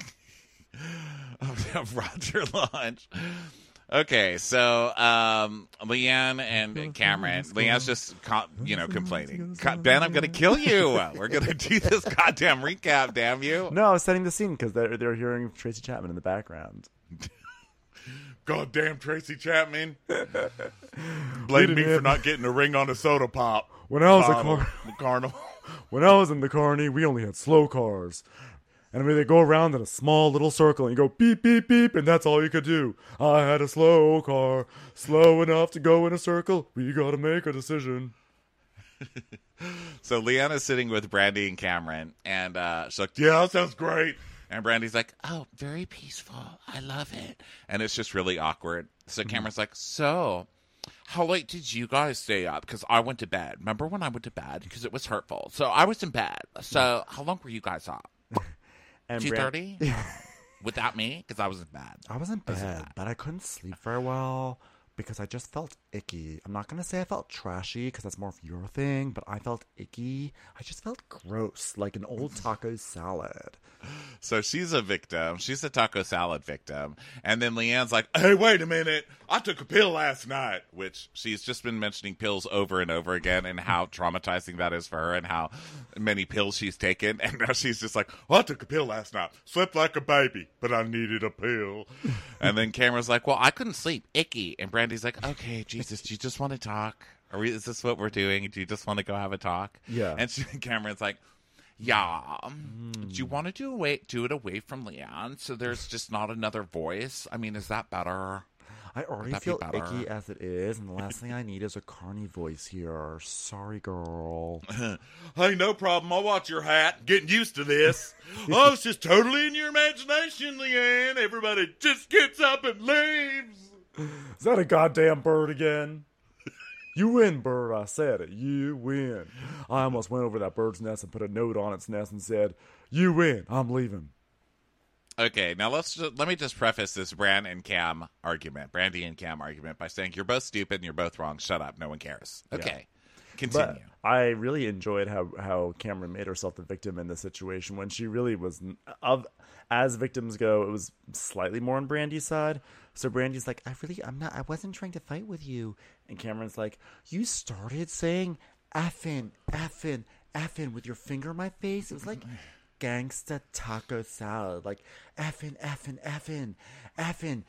Oh, Roger Lodge. Okay, so um, Leanne and Cameron. Leanne's just, you know, complaining. Ben, I'm going to kill you. We're going to do this goddamn recap, damn you. No, I was setting the scene because they're, they're hearing Tracy Chapman in the background. Goddamn Tracy Chapman. Blame me for not getting a ring on a soda pop. When I was Bottle. a car- Carnival. When I was in the carny, we only had slow cars. And I mean, they go around in a small little circle, and you go beep, beep, beep, and that's all you could do. I had a slow car, slow enough to go in a circle. We gotta make a decision. So Leanna's sitting with Brandy and Cameron, and uh, she's like, Yeah, that sounds great. and Brandy's like, oh, very peaceful. I love it. And it's just really awkward. So Cameron's like, so how late did you guys stay up? Because I went to bed. Remember when I went to bed? Because it was hurtful. So I was in bed. So how long were you guys up? two thirty? Without me? Because I was in bed. I was in bed, but I couldn't sleep very well because I just felt icky. I'm not going to say I felt trashy because that's more of your thing, but I felt icky. I just felt gross, like an old taco salad. So she's a victim. She's a taco salad victim. And then Leanne's like, Hey, wait a minute. I took a pill last night. which she's just been mentioning pills over and over again and how traumatizing that is for her and how many pills she's taken. And now she's just like, Well, I took a pill last night. Slept like a baby, but I needed a pill. and then Cameron's like, well, I couldn't sleep. Icky. And Brandy's like, okay, Jesus, do you just want to talk? Are we, is this what we're doing? Do you just want to go have a talk? Yeah. And she, Cameron's like, yeah. Mm. Do you want to do, away, do it away from Leanne so there's just not another voice? I mean, is that better? I already feel icky as it is, and the last thing I need is a carny voice here. Sorry, girl. Hey, no problem. I'll watch your hat. Getting used to this. Oh, it's just totally in your imagination, Leanne. Everybody just gets up and leaves. Is that a goddamn bird again? You win, bird. I said it. You win. I almost went over that bird's nest and put a note on its nest and said, you win. I'm leaving. Okay, now let's just, let me just preface this Bran and Cam argument, Brandy and Cam argument, by saying you're both stupid and you're both wrong. Shut up. No one cares. Okay, yeah. Continue. But I really enjoyed how, how Cameron made herself the victim in this situation when she really was, of as victims go, it was slightly more on Brandy's side. So Brandy's like, I really, I'm not, I wasn't trying to fight with you. And Cameron's like, you started saying effing, effing, effing with your finger in my face. It was like gangsta taco salad, like effing, effing, effing, effing.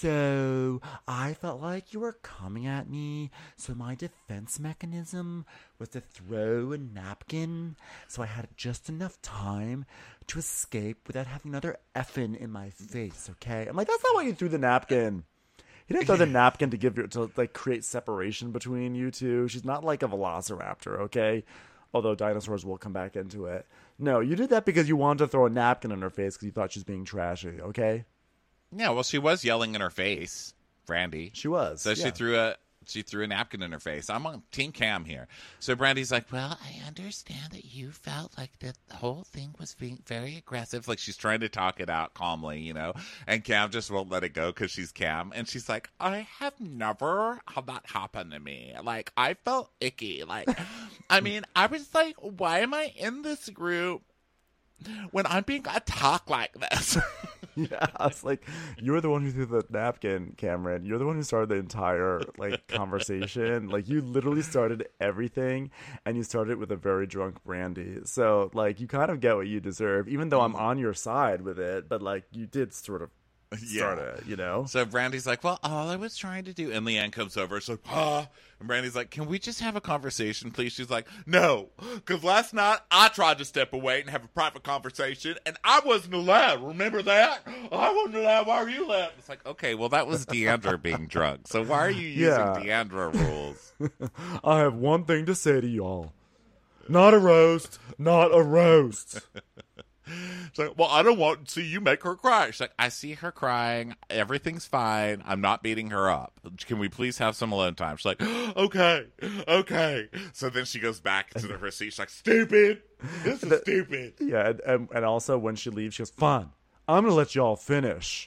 So I felt like you were coming at me. So my defense mechanism was to throw a napkin. So I had just enough time to escape without having another effing in my face. Okay, I'm like, that's not why you threw the napkin. He didn't throw the napkin to give you to like create separation between you two. She's not like a velociraptor. Okay. Although dinosaurs will come back into it. No, you did that because you wanted to throw a napkin in her face because you thought she was being trashy, okay? Yeah, well, she was yelling in her face, Brandy. She was. So yeah. she threw a she threw a napkin in her face. I'm on Team Cam here. So Brandy's like, well, I understand that you felt like that the whole thing was being very aggressive. Like she's trying to talk it out calmly, you know? And Cam just won't let it go because she's Cam. And she's like, I have never had that happen to me. Like, I felt icky. Like, I mean, I was like, why am I in this group when I'm being attacked like this? Yeah, I was like, you're the one who threw the napkin, Cameron. You're the one who started the entire like conversation. Like you literally started everything, and you started with a very drunk Brandy. So like you kind of get what you deserve, even though I'm on your side with it. But like you did sort of start Yeah. it, you know. So Brandy's like, well, all I was trying to do, and Leanne comes over. She's like, huh? And Brandy's like, can we just have a conversation, please? She's like, No, because last night I tried to step away and have a private conversation, and I wasn't allowed. Remember that? I wasn't allowed. Why are you allowed? it's like, okay, well, that was Deandra being drunk. So why are you using Yeah. Deandra rules? I have one thing to say to y'all. Not a roast, not a roast. It's like, well, I don't want to see you make her cry. She's like, I see her crying. Everything's fine. I'm not beating her up. Can we please have some alone time? She's like, Okay, okay. So then she goes back to her seat. She's like, stupid. This is stupid. Yeah, and, and, and also when she leaves, she goes, fine, I'm going to let y'all finish.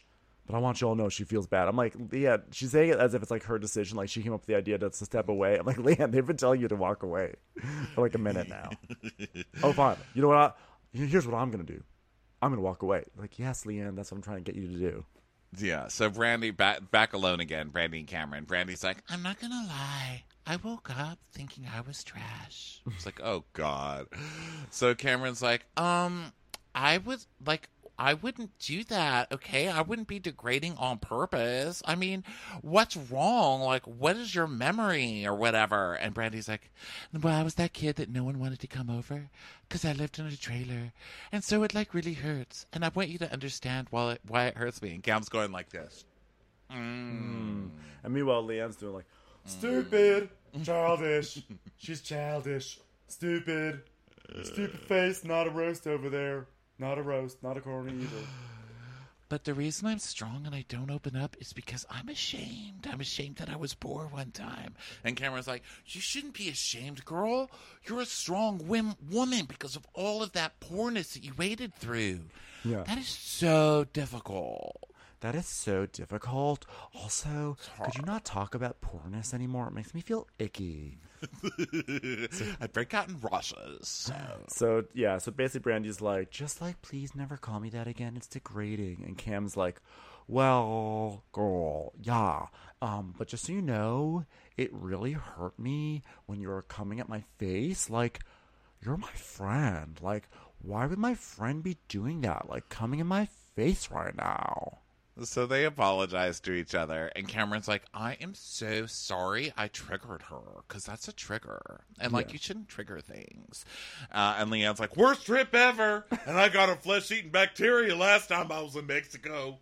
but I want you all to know she feels bad. I'm like, yeah, she's saying it as if it's like her decision. Like she came up with the idea to, to step away. I'm like, Leanne, they've been telling you to walk away for like a minute now. Oh, fine. You know what? I, here's what I'm going to do. I'm going to walk away. Like, yes, Leanne, that's what I'm trying to get you to do. Yeah, so Brandy, back, back alone again, Brandy and Cameron. Brandy's like, I'm not going to lie. I woke up thinking I was trash. It's like, oh, God. So Cameron's like, um, I was, like, I wouldn't do that, okay? I wouldn't be degrading on purpose. I mean, what's wrong? Like, what is your memory or whatever? And Brandy's like, well, I was that kid that no one wanted to come over because I lived in a trailer. And so it, like, really hurts. And I want you to understand why it, why it hurts me. And Cam's going like this. Mm. Mm. And meanwhile, Leanne's doing like, stupid, childish. She's childish. Stupid. Stupid face, not a roast over there. Not a roast, not a corny either. But the reason I'm strong and I don't open up is because I'm ashamed. I'm ashamed that I was poor one time. And Cameron's like, you shouldn't be ashamed, girl. You're a strong whim- woman because of all of that poorness that you waded through. Yeah. That is so difficult. That is so difficult. Also, could you not talk about poorness anymore? It makes me feel icky. I break out in rushes. So. so, yeah, so basically Brandy's like, just like, please never call me that again. It's degrading. And Cam's like, well, girl, yeah. Um, but just so you know, it really hurt me when you were coming at my face. Like, you're my friend. Like, why would my friend be doing that? Like, coming in my face right now. So they apologize to each other, and Cameron's like, I am so sorry I triggered her, because that's a trigger. And, like, Yeah. you shouldn't trigger things. Uh, and Leanne's like, worst trip ever, and I got a flesh-eating bacteria last time I was in Mexico.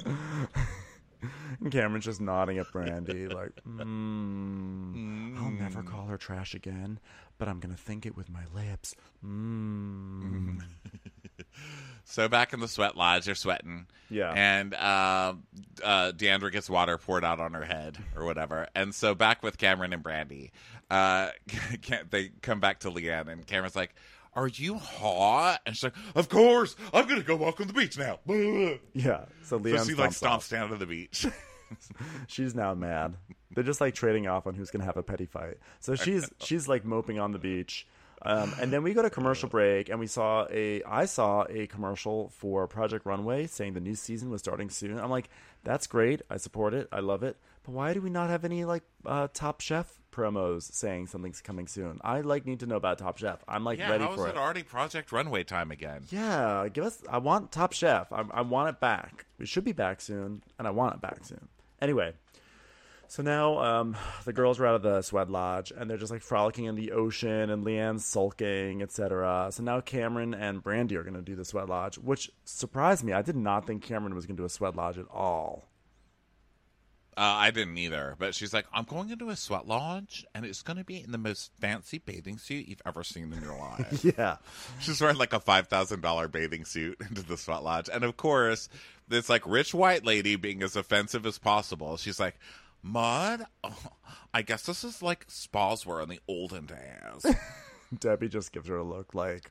And Cameron's just nodding at Brandy, like, mm, mm. I'll never call her trash again, but I'm going to think it with my lips. Mm. So back in the sweat lodge, they're sweating. Yeah. And uh, uh, Deandra gets water poured out on her head or whatever. And so back with Cameron and Brandy, uh, they come back to Leanne, and Cameron's like, are you hot? And she's like, of course. I'm going to go walk on the beach now. Yeah. So Leanne so she like stomps stomps down to the beach. She's now mad. They're just like trading off on who's going to have a petty fight. So she's she's like moping on the beach. Um, and then we go to commercial break, and we saw a I saw a commercial for Project Runway saying the new season was starting soon. I'm like, that's great. I support it. I love it. But why do we not have any like uh, Top Chef promos saying something's coming soon? I like need to know about Top Chef. I'm like yeah, ready how for is it. it already Project Runway time again? Yeah, give us. I want Top Chef. I, I want it back. It should be back soon, and I want it back soon. Anyway. So now um, the girls are out of the sweat lodge, and they're just like frolicking in the ocean, and Leanne's sulking, et cetera. So now Cameron and Brandy are going to do the sweat lodge, which surprised me. I did not think Cameron was going to do a sweat lodge at all. Uh, I didn't either, but she's like, I'm going into a sweat lodge, and it's going to be in the most fancy bathing suit you've ever seen in your life. Yeah. She's wearing like a five thousand dollars bathing suit into the sweat lodge. And of course, this like rich white lady being as offensive as possible. She's like, mud? Oh, I guess this is like spas were in the olden days. Debbie just gives her a look like,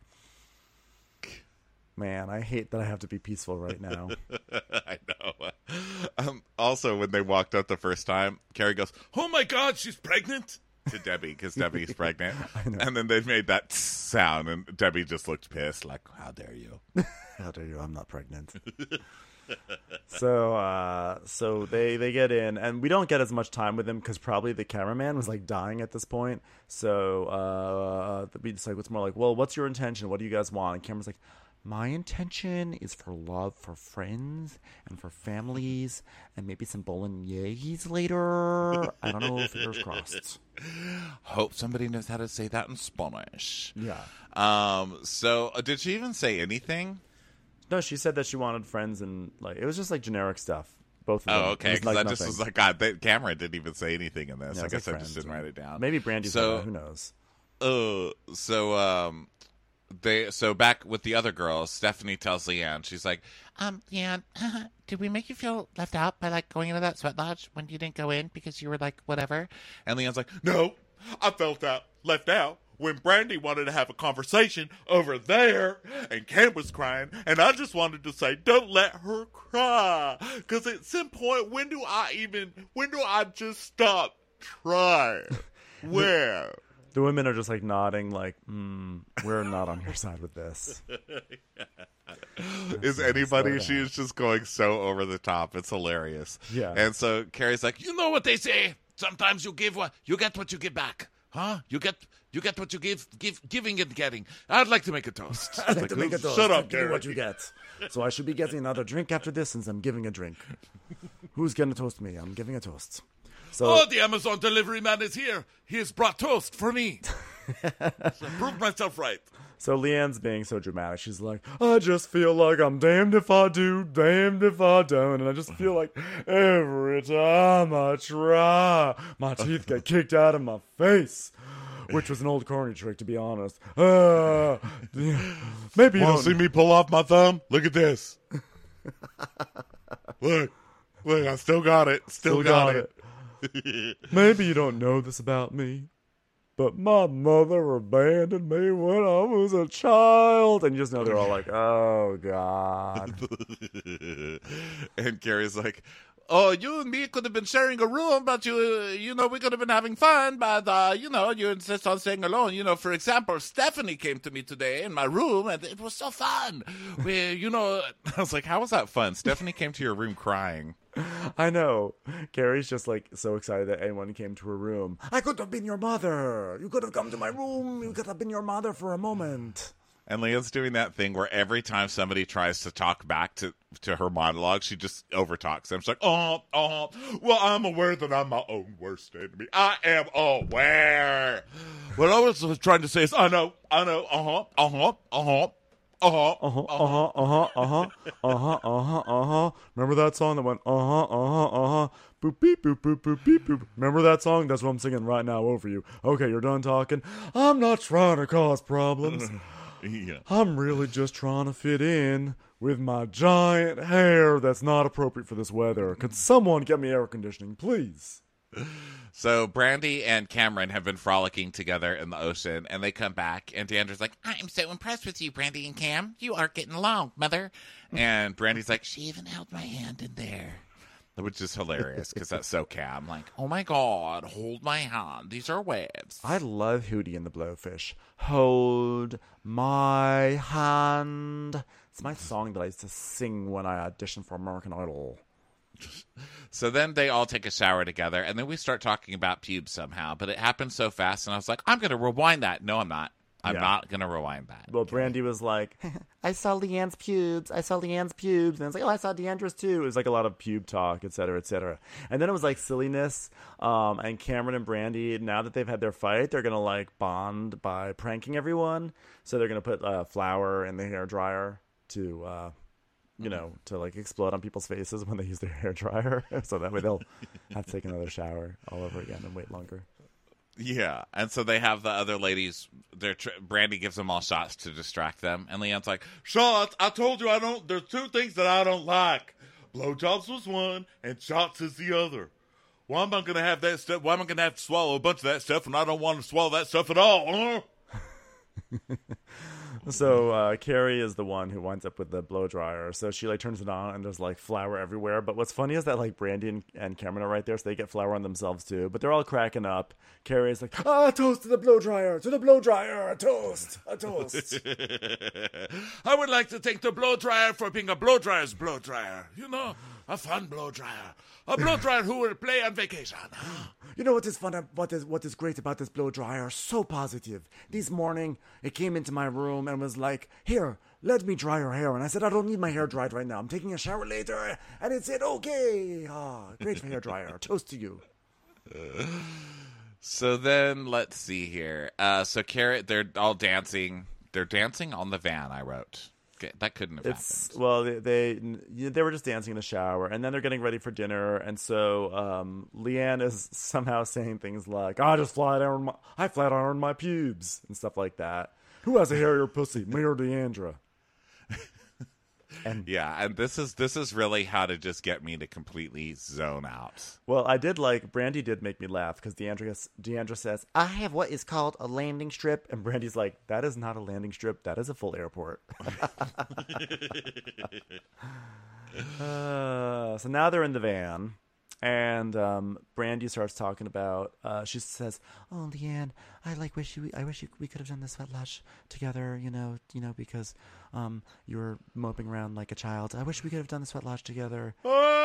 man, I hate that I have to be peaceful right now. I know. Um, also, when they walked out the first time, Carrie goes, oh my God, she's pregnant. To Debbie, because Debbie's pregnant. And then they made that sound, and Debbie just looked pissed, like, how dare you? How dare you? I'm not pregnant. So, uh, so they, they get in, and we don't get as much time with him because probably the cameraman was like dying at this point. So, uh, we just like, what's more like, well, what's your intention? What do you guys want? And Cameron's like, my intention is for love for friends and for families and maybe some bolognese later. I don't know, fingers crossed. Hope somebody knows how to say that in Spanish. Yeah. Um. So, uh, did she even say anything? No, she said that she wanted friends, and like it was just like generic stuff. Both of them. Oh, okay. Because Because I just was like, God, the camera didn't even say anything in this. Yeah, I it's guess like I just friends, didn't and write it down. Maybe Brandy's so, so, who knows? Uh, so um, they so back with the other girls. Stephanie tells Leanne, she's like, Um, Leanne, did we make you feel left out by like going into that sweat lodge when you didn't go in because you were like whatever? and Leanne's like, No, I felt out, left out when Brandy wanted to have a conversation over there, and Cam was crying, and I just wanted to say, don't let her cry. Because at some point, when do I even, when do I just stop trying? Where? The women are just like nodding, like, mm, we're not on your side with this. Is anybody? She is just going so over the top. It's hilarious. Yeah. And so Carrie's like, You know what they say? Sometimes you give what you get what you give back. Huh? You get you get what you give, give giving and getting. I'd like to make a toast. I'd like to make a toast. Shut up, Give me Gary. what you get. So I should be getting another drink after this since I'm giving a drink. Who's going to toast me? I'm giving a toast. So, Oh, the Amazon delivery man is here. He has brought toast for me. So I proved myself right. So Leanne's being so dramatic. She's like, I just feel like I'm damned if I do, damned if I don't. And I just feel like every time I try, my teeth get kicked out of my face. Which was an old corny trick, to be honest. Uh, maybe you Want don't to see me pull off my thumb? Look at this. Look. Look, I still got it. Still, Still got, got it. Maybe you don't know this about me, but my mother abandoned me when I was a child. And you just know they're all like, oh, God. and Carrie's like, Oh, you and me could have been sharing a room, but you, uh, you know, we could have been having fun. But uh, you know, you insist on staying alone. You know, for example, Stephanie came to me today in my room, and it was so fun. We, you know, I was like, how was that fun? Stephanie came to your room crying. I know. Carrie's just like so excited that anyone came to her room. I could have been your mother. You could have come to my room. You could have been your mother for a moment. And Leanne's doing that thing where every time somebody tries to talk back to, to her monologue, she just overtalks them. She's like, Oh, oh, well, I'm aware that I'm my own worst enemy. I am aware. What I was trying to say is, I know, I know, uh-huh, uh-huh, uh-huh. Uh-huh, Uh-huh, uh-huh, uh-huh, uh-huh, uh-huh, uh-huh, uh-huh. Remember that song that went, uh-huh, uh-huh, uh-huh, boop, beep, boop, boop, boop, beep, boop. Remember that song? That's what I'm singing right now over you. Okay, you're done talking. I'm not trying to cause problems. yeah. I'm really just trying to fit in with my giant hair that's not appropriate for this weather. Could someone get me air conditioning, please? So Brandy and Cameron have been frolicking together in the ocean, and they come back, and Deandra's like, I'm so impressed with you, Brandy and Cam. You are getting along, mother. and Brandy's like, She even held my hand in there. which is hilarious because that's so Cam. Like, Oh my God! Hold my hand. These are waves. I love Hootie and the Blowfish. Hold my hand. It's my song that I used to sing when I auditioned for American Idol. so then they all take a shower together, and then we start talking about pubes somehow. But it happened so fast, and I was like, I'm going to rewind that. No, I'm not. I'm Yeah. not going to rewind that. Well, Brandy was like, I saw Leanne's pubes. I saw Leanne's pubes. And it's like, oh, I saw Deandra's too. It was like a lot of pube talk, et cetera, et cetera. And then it was like silliness. Um, and Cameron and Brandy, now that they've had their fight, they're going to like bond by pranking everyone. So they're going to put uh, flour in the hairdryer to, uh, you know, to like explode on people's faces when they use their hairdryer. So that way they'll have to take another shower all over again and wait longer. Yeah, and so they have the other ladies. They're tr- Brandy gives them all shots to distract them, and Leon's like, Shots, I told you I don't, there's two things that I don't like. Blowjobs was one, and shots is the other. Why am I going to have that stuff? Why am I going to have to swallow a bunch of that stuff when I don't want to swallow that stuff at all? Huh? So uh, Carrie is the one who winds up with the blow dryer. So she like turns it on and there's like flour everywhere. But what's funny is that like Brandy and, and Cameron are right there, so they get flour on themselves too. But they're all cracking up. Carrie's like, Ah, toast to the blow dryer, to the blow dryer, a toast, a toast. I would like to thank the blow dryer for being a blow dryer's blow dryer. You know, a fun blow dryer. A blow dryer who will play on vacation. You know what is fun? What is what is great about this blow dryer? So positive. This morning, it came into my room and was like, "Here, let me dry your hair." And I said, "I don't need my hair dried right now. I'm taking a shower later." And it said, "Okay." Ah, great hair dryer. Toast to you. So then let's see here. Uh, so Carrie, they're all dancing. They're dancing on the van. I wrote. Okay, that couldn't have it's happened. well, they, they they were just dancing in the shower, and then they're getting ready for dinner. And so um, Leanne is somehow saying things like, "I just flat ironed my, I flat ironed my pubes," and stuff like that. Who has a hairier pussy, me or Deandra? And yeah, and this is this is really how to just get me to completely zone out. Well, I did like Brandy did make me laugh because Deandra Deandra says, "I have what is called a landing strip," and Brandy's like, "That is not a landing strip. That is a full airport." uh, so now they're in the van. And um, Brandy starts talking about. Uh, she says, "Oh, Leanne, I like wish you. I wish you, we could have done the sweat lodge together. You know, you know, because um, you were moping around like a child. I wish we could have done the sweat lodge together."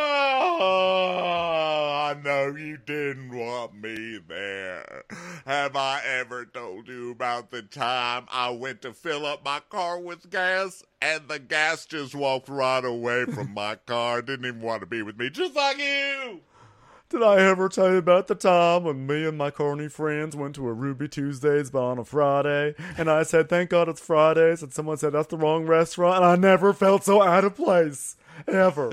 Oh, I know you didn't want me there. Have I ever told you about the time I went to fill up my car with gas and the gas just walked right away from my car? Didn't even want to be with me, just like you. Did I ever tell you about the time when me and my corny friends went to a Ruby Tuesdays but on a Friday? And I said, "Thank God it's Fridays," and someone said, "That's the wrong restaurant," and I never felt so out of place. Ever.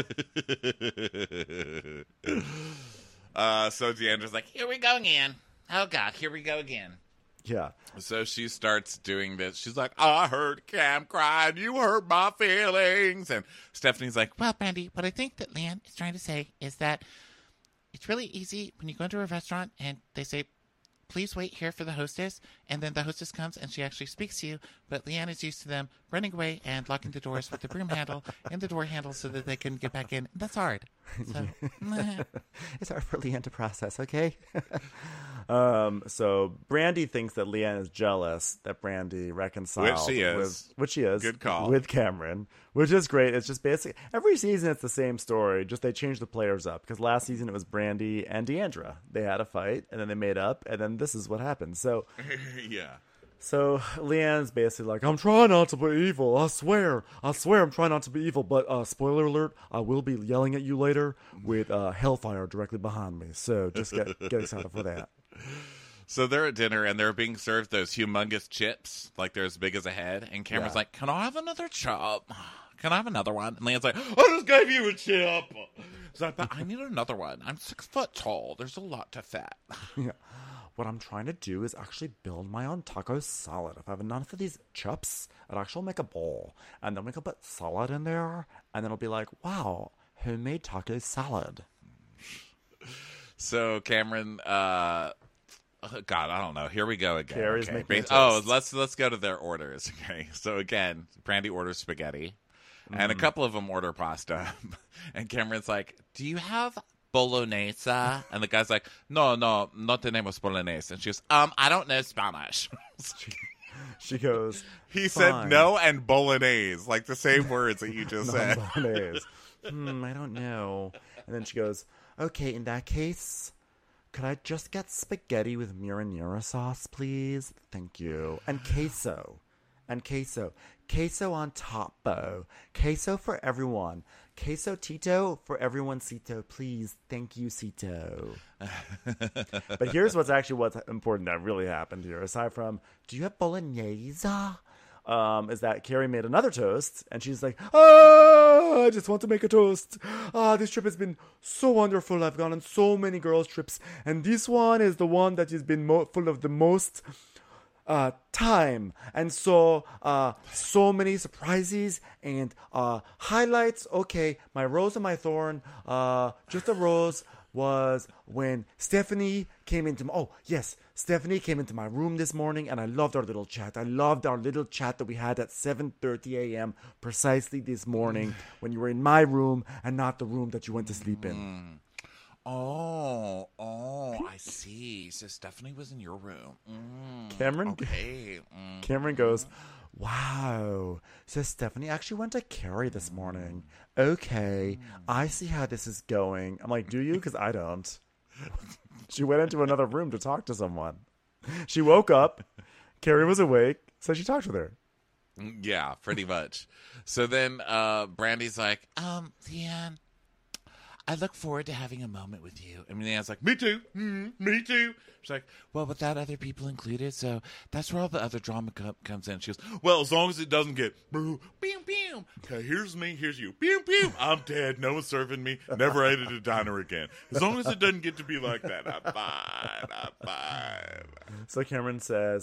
uh, so Deandra's like, Here we go again. Oh, God, here we go again. Yeah. So she starts doing this. She's like, "I heard Cam cry, and you hurt my feelings." And Stephanie's like, Well, Brandy, what I think that Leanne is trying to say is that it's really easy when you go into a restaurant and they say, "Please wait here for the hostess," and then the hostess comes and she actually speaks to you, but Leanne is used to them running away and locking the doors with the broom handle and the door handle so that they can get back in. That's hard. So, it's hard for Leanne to process, okay? um, so Brandy thinks that Leanne is jealous that Brandy reconciled. Which she is. With, which she is. Good call. With Cameron, which is great. It's just basically, every season it's the same story, just they change the players up. Because last season it was Brandy and Deandra. They had a fight, and then they made up, and then this is what happened. So, yeah. So Leanne's basically like, "I'm trying not to be evil. I swear. I swear I'm trying not to be evil. But uh, spoiler alert, I will be yelling at you later with uh, hellfire directly behind me. So just get, get excited for that." So they're at dinner, and they're being served those humongous chips, like they're as big as a head. And Cameron's Yeah. like, "Can I have another chip? Can I have another one?" And Leanne's like, "I just gave you a chip." So I thought, I need another one. I'm six foot tall. There's a lot to fat. Yeah. What I'm trying to do is actually build my own taco salad. If I have enough of these chips, I'd actually make a bowl. And then we can put salad in there. And then it'll be like, wow, homemade taco salad. So Cameron, uh, God, I don't know. Here we go again. Carrie's okay. making a Oh, toast. let's let's go to their orders. Okay. So again, Brandy orders spaghetti, and a Mm. couple of them order pasta. And Cameron's like, "Do you have bolognese?" And the guy's like, "No, no, not the name of bolognese." And she goes, "Um, I don't know Spanish." She goes, He said "Fine." no and bolognese, like the same words that you just said. Bolognese. hmm, I don't know. And then she goes, "Okay, in that case, could I just get spaghetti with marinara sauce, please? Thank you. And queso. And queso. Queso on top, Bo. Queso for everyone. Queso Tito for everyone, Cito, please. Thank you, Cito." But here's what's actually what's important that really happened here. Aside from, "Do you have bolognese?" Um, is that Carrie made another toast, and she's like, "Oh, I just want to make a toast. Ah, this trip has been so wonderful. I've gone on so many girls' trips, and this one is the one that has been mo- full of the most uh, time, and so uh, so many surprises and uh, highlights. Okay, my rose and my thorn, uh, just a rose." Was when Stephanie came into oh yes Stephanie came into my room this morning, and I loved our little chat. I loved our little chat that we had at seven thirty a.m. precisely this morning when you were in my room and not the room that you went to sleep in. Oh, oh, I see. So Stephanie was in your room. Mm, Cameron okay. Mm. Cameron goes, "Wow, so Stephanie actually went to Carrie this morning. Okay, I see how this is going." I'm like, "Do you? Because I don't." She went into another room to talk to someone. She woke up, Carrie was awake, so she talked with her. Yeah, pretty much. So then uh, Brandy's like, Um, Leanne, I look forward to having a moment with you. I mean, Leanne's like, Me too. Mm, me too. she's like, Well, without other people included, so that's where all the other drama co- comes in. she goes, Well, as long as it doesn't get boo, pew, pew. Okay, here's me, here's you. Pew, pew. I'm dead. No one's serving me. Never ate at a diner again. As long as it doesn't get to be like that, I'm fine. I'm fine. So Cameron says,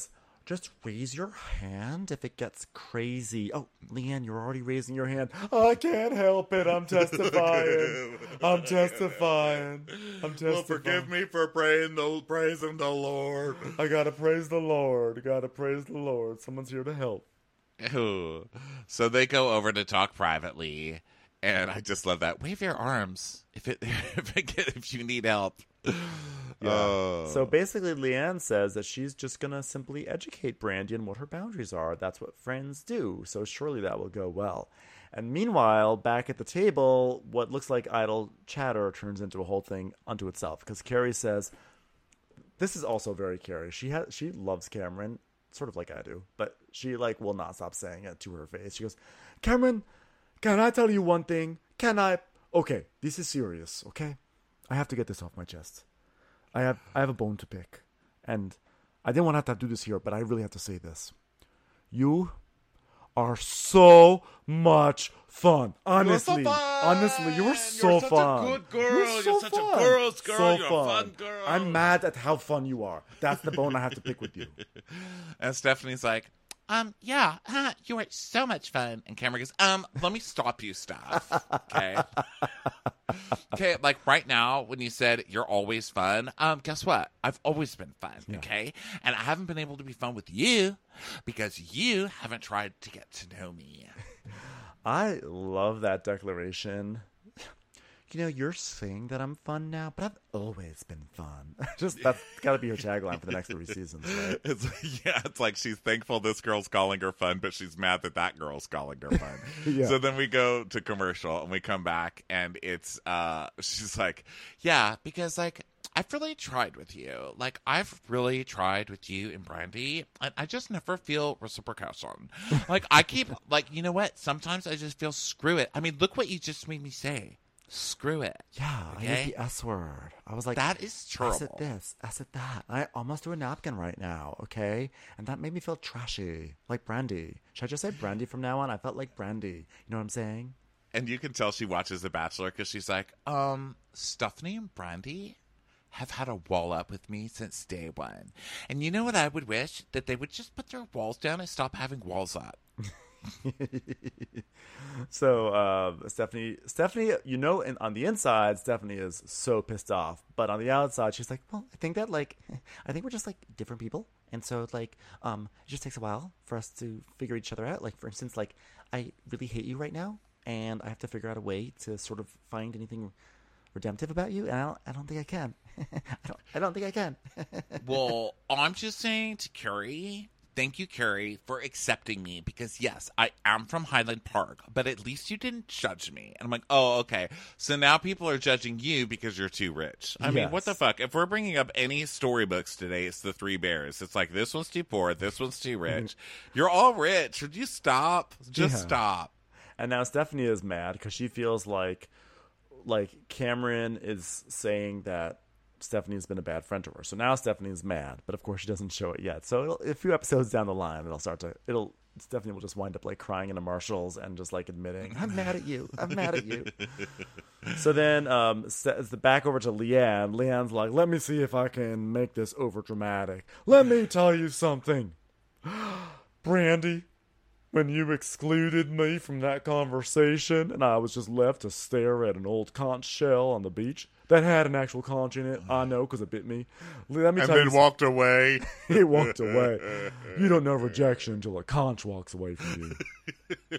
just raise your hand if it gets crazy. Oh, Leanne, you're already raising your hand. I can't help it. I'm testifying. I'm testifying. I'm testifying. Well, forgive me for praying the, praising the Lord. I gotta praise the Lord. Gotta praise the Lord. Someone's here to help. Ooh. So they go over to talk privately, and I just love that. Wave your arms if it if it get, if you need help. Yeah. Uh, So basically, Leanne says that she's just going to simply educate Brandy on what her boundaries are. That's what friends do. So surely that will go well. And meanwhile, back at the table, what looks like idle chatter turns into a whole thing unto itself. Because Carrie says, this is also very Carrie. She has, she loves Cameron, sort of like I do. But she like will not stop saying it to her face. She goes, Cameron, can I tell you one thing? Can I? Okay, this is serious, okay? I have to get this off my chest. I have I have a bone to pick. And I didn't want to have to do this here, but I really have to say this. You are so much fun. Honestly. You're so fun. Honestly, you were so You're such fun. a good girl. You're, You're so such fun. a girl's girl. So You're fun. a fun girl. I'm mad at how fun you are. That's the bone I have to pick with you. and Stephanie's like, Um, yeah, uh, you are so much fun. and Cameron goes, um, let me stop you, stuff. Okay. Okay, like right now, when you said you're always fun, um, guess what? I've always been fun, Yeah. okay? And I haven't been able to be fun with you because you haven't tried to get to know me. I love that declaration. You know, you're saying that I'm fun now, but I've always been fun. Just that's got to be her tagline for the next three seasons, right? It's, yeah, it's like she's thankful this girl's calling her fun, but she's mad that that girl's calling her fun. Yeah. So then we go to commercial and we come back and it's, uh, she's like, yeah, because like, I've really tried with you. Like, I've really tried with you and Brandy, and I just never feel reciprocation. Like, I keep, like, you know what? Sometimes I just feel screw it. I mean, look what you just made me say. Screw it. Yeah, I Okay? used the S word. I was like, That is I said terrible. this, I said that. I almost threw a napkin right now, okay? And that made me feel trashy, like Brandy. Should I just say Brandy from now on? I felt like Brandy. You know what I'm saying? And you can tell she watches The Bachelor because she's like, um, Stephanie and Brandy have had a wall up with me since day one. And you know what I would wish? That they would just put their walls down and stop having walls up. So uh, Stephanie, Stephanie, you know, in, on the inside, Stephanie is so pissed off, but on the outside, she's like, "Well, I think that like, I think we're just like different people, and so like, um, it just takes a while for us to figure each other out. Like, for instance, like, I really hate you right now, and I have to figure out a way to sort of find anything redemptive about you, and I don't, I don't think I can. I don't, I don't think I can." Well, I'm just saying to Carrie, thank you, Carrie, for accepting me because, yes, I am from Highland Park, but at least you didn't judge me. And I'm like, oh, okay. So now people are judging you because you're too rich. I mean, what the Yes. fuck? If we're bringing up any storybooks today, it's the Three Bears. It's like, this one's too poor, this one's too rich. You're all rich. Would you stop? Just Yeah. stop. And now Stephanie is mad because she feels like like Cameron is saying that Stephanie's been a bad friend to her. So now Stephanie's mad, but of course she doesn't show it yet. So it'll, a few episodes down the line, it'll start to it'll Stephanie will just wind up like crying into Marshall's and just like admitting, "I'm mad at you. I'm mad at you." So then um it's the back over to Leanne. Leanne's like, "Let me see if I can make this over dramatic. Let me tell you something. Brandy, when you excluded me from that conversation and I was just left to stare at an old conch shell on the beach that had an actual conch in it, I know because it bit me. Let me And tell you then some- walked away. He walked away. You don't know rejection until a conch walks away from you.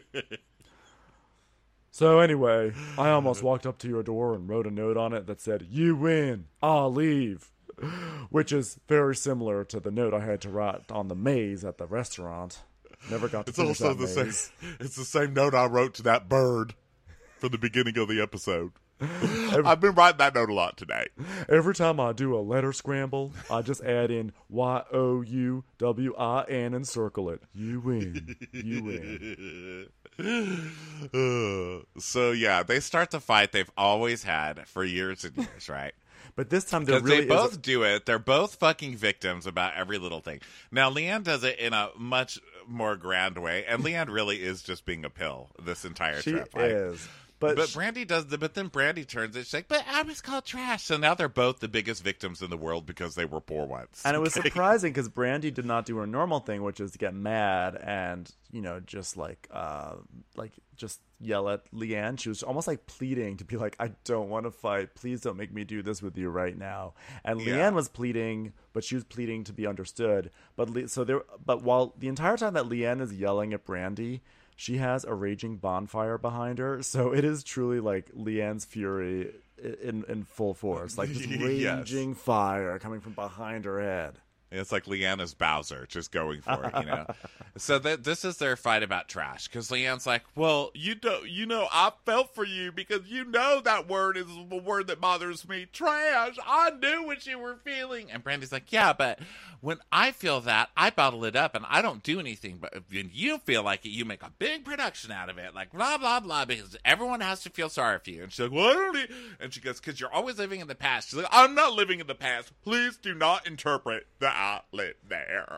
So anyway, I almost walked up to your door and wrote a note on it that said, "You win, I'll leave," which is very similar to the note I had to write on the maze at the restaurant. Never got to It's finish also that the maze. same. It's the same note I wrote to that bird from the beginning of the episode. I've been writing that note a lot today. Every time I do a letter scramble, I just add in Y O U W I N and circle it. You win. You win. Uh, so yeah, they start the fight they've always had for years and years, right? But this time there Because really they both is. do it. They're both fucking victims about every little thing. Now, Leanne does it in a much more grand way, and Leanne really is just being a pill this entire She trip. Right? is. But, But sh- Brandy does the, but then Brandy turns it. She's like, but I was called trash. So now they're both the biggest victims in the world because they were poor once. and it was Okay? surprising because Brandy did not do her normal thing, which is to get mad and, you know, just like, uh, like just yell at Leanne. She was almost like pleading to be like, I don't want to fight. Please don't make me do this with you right now. And Yeah. Leanne was pleading, but she was pleading to be understood. But Le- so there, but while the entire time that Leanne is yelling at Brandy, she has a raging bonfire behind her. So it is truly like Leanne's fury in in full force, like this Yes. raging fire coming from behind her head. It's like Leanna's Bowser just going for it, you know? So that this is their fight about trash because Leanne's like, well, You don't, you know, I felt for you because you know that word is the word that bothers me. Trash. I knew what you were feeling. and Brandy's like, yeah, but when I feel that, I bottle it up and I don't do anything. But when you feel like it, you make a big production out of it, like blah, blah, blah, because everyone has to feel sorry for you. And she's like, well, I don't need... And she goes, because you're always living in the past. She's like, I'm not living in the past. Please do not interpret that I live there.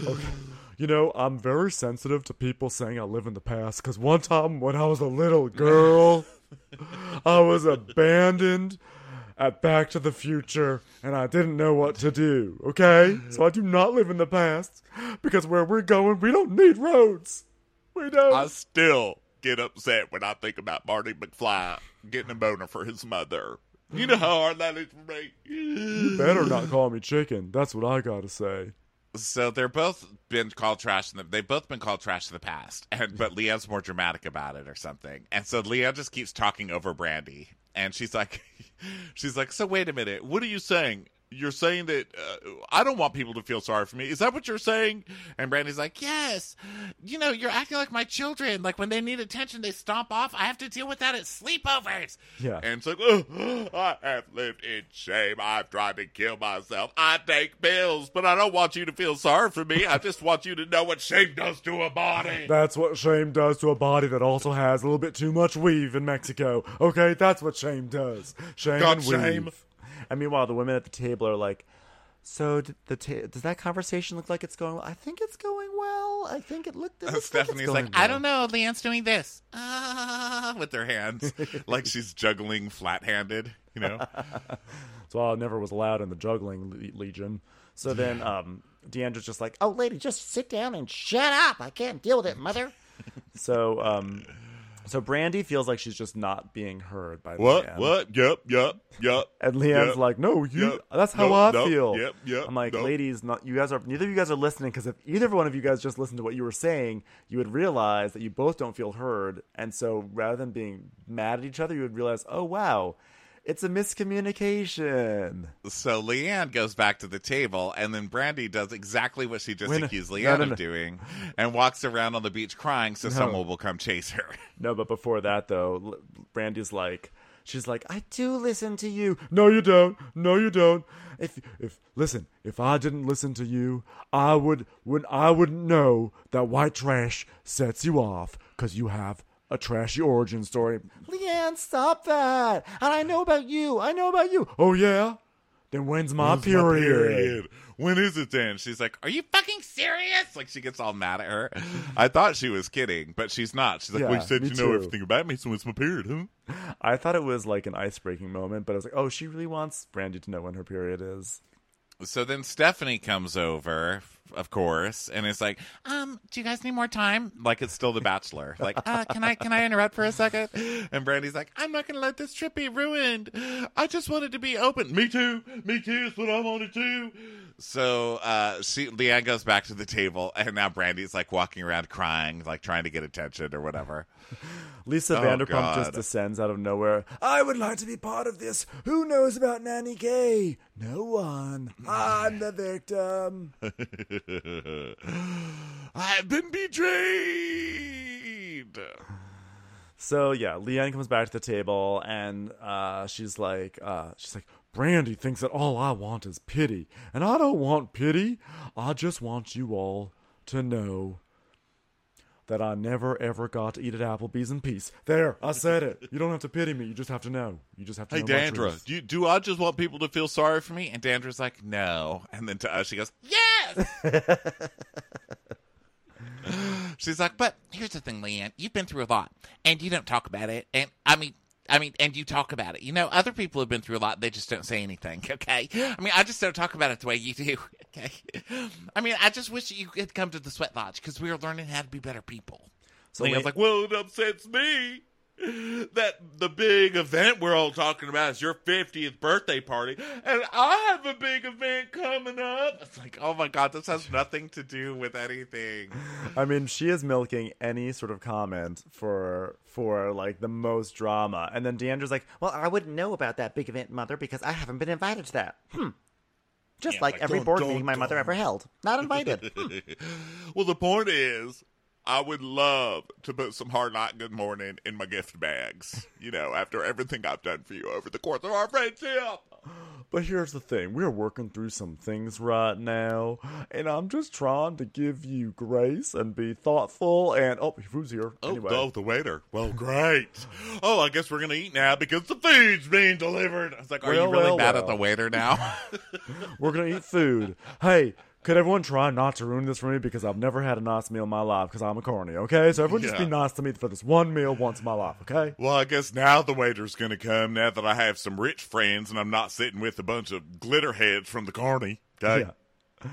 You know, I'm very sensitive to people saying I live in the past because one time when I was a little girl, I was abandoned at Back to the Future and I didn't know what to do, okay? So I do not live in the past because where we're going, we don't need roads. We don't. I still get upset when I think about Marty McFly getting a boner for his mother. You know how hard that is for me. You better not call me chicken. That's what I gotta say. So they're both been called trash. In the, they've both been called trash in the past, and but Leanne's more dramatic about it or something. And so Leanne just keeps talking over Brandy, and she's like, she's like, so wait a minute, what are you saying? You're saying that uh, I don't want people to feel sorry for me. Is that what you're saying? And Brandy's like, yes. You know, you're acting like my children. Like when they need attention, they stomp off. I have to deal with that at sleepovers. Yeah. And it's like, oh, I have lived in shame. I've tried to kill myself. I take pills, but I don't want you to feel sorry for me. I just want you to know what shame does to a body. That's what shame does to a body that also has a little bit too much weave in Mexico. Okay, that's what shame does. Shame God and weave. shame. And meanwhile, the women at the table are like, so did the ta- does that conversation look like it's going well? I think it's going well. I think it looked it looks Stephanie's like, like, it's I going don't know. Leanne's doing this uh, with her hands, like she's juggling flat-handed, you know? well. So I never was allowed in the juggling le- legion. So then um, Deandra's just like, Oh, lady, just sit down and shut up. I can't deal with it, mother. so um, so Brandy feels like she's just not being heard by What? Leanne. What? Yep, yep, yep. And Leanne's yep, like, no, you. yep, That's how nope, I nope, feel. Yep, yep. I'm like, nope. ladies, not you guys are. Neither of you guys are listening because if either one of you guys just listened to what you were saying, you would realize that you both don't feel heard. And so, rather than being mad at each other, you would realize, oh wow, it's a miscommunication. So Leanne goes back to the table, and then Brandy does exactly what she just When- accused no, Leanne no, of no. doing, and walks around on the beach crying so No. someone will come chase her. No, but before that though, L- Brandy's like, she's like, I do listen to you. No, you don't. No, you don't. If if listen, if I didn't listen to you, I would when I wouldn't know that white trash sets you off because you have a trashy origin story. Leanne, stop that. And I know about you. I know about you. Oh yeah. Then when's my When's my period? period? When is it then? She's like, are you fucking serious? Like she gets all mad at her. I thought she was kidding, but she's not. She's like, Yeah, well, you said me you know too. everything about me, so it's my period, huh? I thought it was like an ice-breaking moment, but I was like, oh, she really wants Brandy to know when her period is. So then Stephanie comes over, of course, and it's like, Um, do you guys need more time? like it's still The Bachelor. Like, Uh, can I can I interrupt for a second? and Brandy's like, I'm not going to let this trip be ruined. I just wanted to be open. Me too. Me too. That's what I wanted to. so uh, she Leanne goes back to the table, and now Brandy's like walking around crying, like trying to get attention or whatever. Lisa Oh, Vanderpump God. just descends out of nowhere. I would like to be part of this. Who knows about Nanny K? No one. I'm the victim. I've been betrayed. So yeah, Leanne comes back to the table and uh, she's like, uh, she's like, Brandy thinks that all I want is pity, and I don't want pity. I just want you all to know that I never ever got to eat at Applebee's in peace. There, I said it. You don't have to pity me. You just have to know. You just have to Hey, know my Dandra, truth. do, you, do I just want people to feel sorry for me? And Dandra's like, no. And then to us, she goes, Yes. She's like, but here's the thing, Leanne. You've been through a lot, and you don't talk about it. And I mean, I mean, and you talk about it. You know, other people have been through a lot. They just don't say anything, okay? I mean, I just don't talk about it the way you do, okay? I mean, I just wish you could come to the Sweat Lodge because we are learning how to be better people. So Leanne's like, well, it upsets me that the big event we're all talking about is your fiftieth birthday party, and I have a big event coming up. It's like, oh my God, this has nothing to do with anything. I mean, she is milking any sort of comment for for like the most drama, and then Deandra's like, Well, I wouldn't know about that big event, Mother, because I haven't been invited to that. Hmm. Just Yeah, like, like, every don't- board don't- meeting my mother don't. ever held. Not invited. Hmm. Well, the point is, I would love to put some Hard Knock Good Morning in my gift bags, you know, after everything I've done for you over the course of our friendship. but here's the thing. We're working through some things right now, and I'm just trying to give you grace and be thoughtful, and, oh, food's here. Oh, Anyway. oh, the waiter. Well, great. Oh, I guess we're going to eat now because the food's being delivered. I was like, Are Well, you really well, mad well. at the waiter now? We're going to eat food. Hey, could everyone try not to ruin this for me because I've never had a nice meal in my life because I'm a corny, okay? So everyone just Yeah. be nice to me for this one meal once in my life, okay? Well, I guess now the waiter's going to come now that I have some rich friends and I'm not sitting with a bunch of glitter heads from the carny. Okay? Yeah.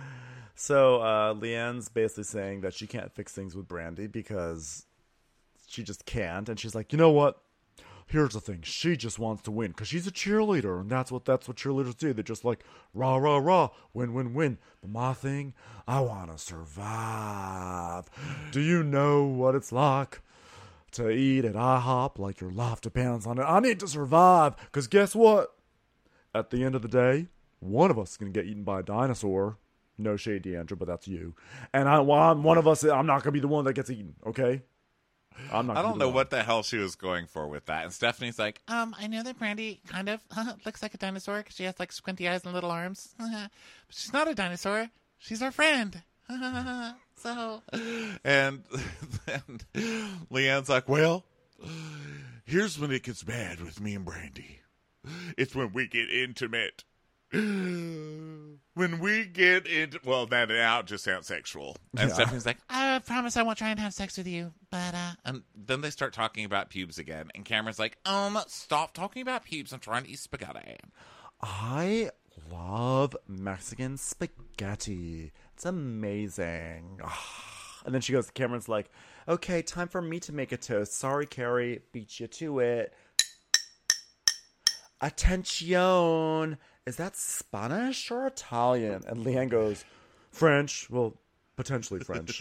So uh, Leanne's basically saying that she can't fix things with Brandy because she just can't. And she's like, you know what? Here's the thing. She just wants to win because she's a cheerleader. And that's what that's what cheerleaders do. They're just like, rah, rah, rah, win, win, win. But my thing, I want to survive. Do you know what it's like to eat at IHOP like your life depends on it? I need to survive because guess what? At the end of the day, one of us is going to get eaten by a dinosaur. No shade, Deandra, but that's you. And I, well, I'm one of us. I'm not going to be the one that gets eaten, okay? I'm not I gonna don't be the know one. what the hell she was going for with that. And Stephanie's like, Um, I know that Brandy kind of looks like a dinosaur because she has like squinty eyes and little arms. But she's not a dinosaur. She's our friend. So, and then Leanne's like, Well, here's when it gets bad with me and Brandy. It's when we get intimate. When we get into, well, that now it just sounds sexual. and Yeah. Stephanie's like, I promise I won't try and have sex with you. But, uh, and then they start talking about pubes again. And Cameron's like, um, stop talking about pubes. I'm trying to eat spaghetti. I love Mexican spaghetti. It's amazing. And then she goes, Cameron's like, okay, time for me to make a toast. Sorry, Carrie, beat you to it. Attention. Is that Spanish or Italian? And Leanne goes, French. Well, potentially French.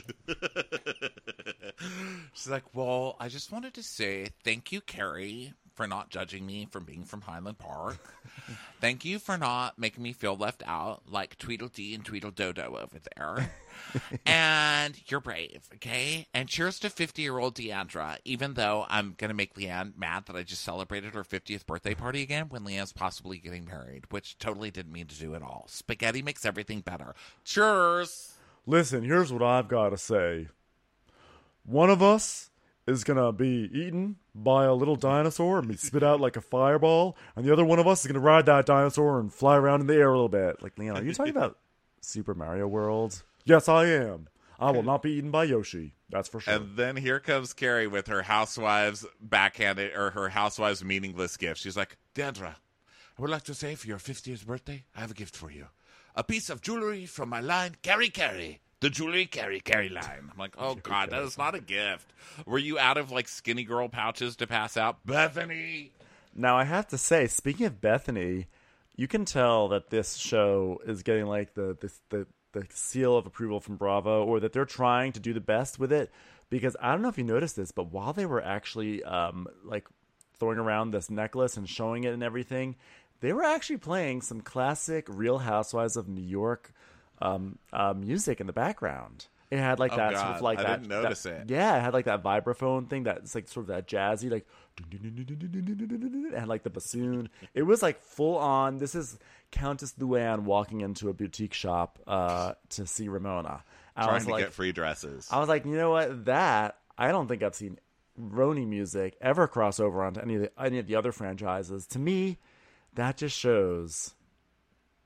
She's like, well, I just wanted to say thank you, Carrie, for not judging me for being from Highland Park. Thank you for not making me feel left out like Tweedledee and Tweedledodo over there. And you're brave, okay? And cheers to fifty-year-old Deandra, even though I'm going to make Leanne mad that I just celebrated her fiftieth birthday party again when Leanne's possibly getting married, which totally didn't mean to do at all. Spaghetti makes everything better. Cheers! Listen, here's what I've got to say. One of us is going to be eaten by a little dinosaur and be spit out like a fireball, and the other one of us is going to ride that dinosaur and fly around in the air a little bit. Like, Leanne, are you talking about Super Mario World? Yes, I am. I will not be eaten by Yoshi. That's for sure. And then here comes Carrie with her housewives backhanded, or her housewives meaningless gift. She's like, Deandra, I would like to say for your fiftieth birthday, I have a gift for you. A piece of jewelry from my line, Carrie Carrie. The jewelry Carrie Carrie line. I'm like, oh God, that is not a gift. Were you out of like skinny girl pouches to pass out? Bethany. Now, I have to say, speaking of Bethany, you can tell that this show is getting like the the, the the seal of approval from Bravo, or that they're trying to do the best with it. Because I don't know if you noticed this, but while they were actually um, like throwing around this necklace and showing it and everything, they were actually playing some classic Real Housewives of New York um, uh, music in the background. It had like Oh, that God. sort of like I that. didn't notice that- it. Yeah, it had like that vibraphone thing that's like sort of that jazzy, like, it had like the bassoon. It was like full on. This is Countess Luann walking into a boutique shop uh, to see Ramona. I Trying was to like, get free dresses. I was like, you know what? That I don't think I've seen Roni music ever cross over onto any of the any of the other franchises. To me, that just shows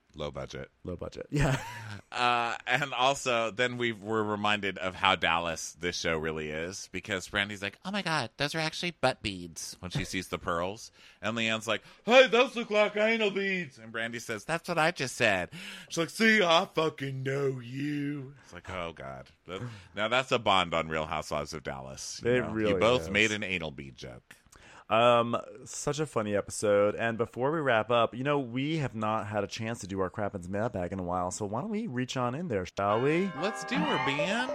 Low budget. Low budget. Yeah. Uh, and also, then we were reminded of how Dallas this show really is, because Brandy's like, oh my God, those are actually butt beads when she sees the pearls. And Leanne's like, hey, those look like anal beads. And Brandy says, that's what I just said. She's like, see, I fucking know you. It's like, oh God. That, now that's a bond on Real Housewives of Dallas. You It know? really You both is. made an anal bead joke. Um, such a funny episode. And before we wrap up, you know, we have not had a chance to do our Crappens mailbag in a while, so why don't we reach on in there, shall we? Let's do her, Ben.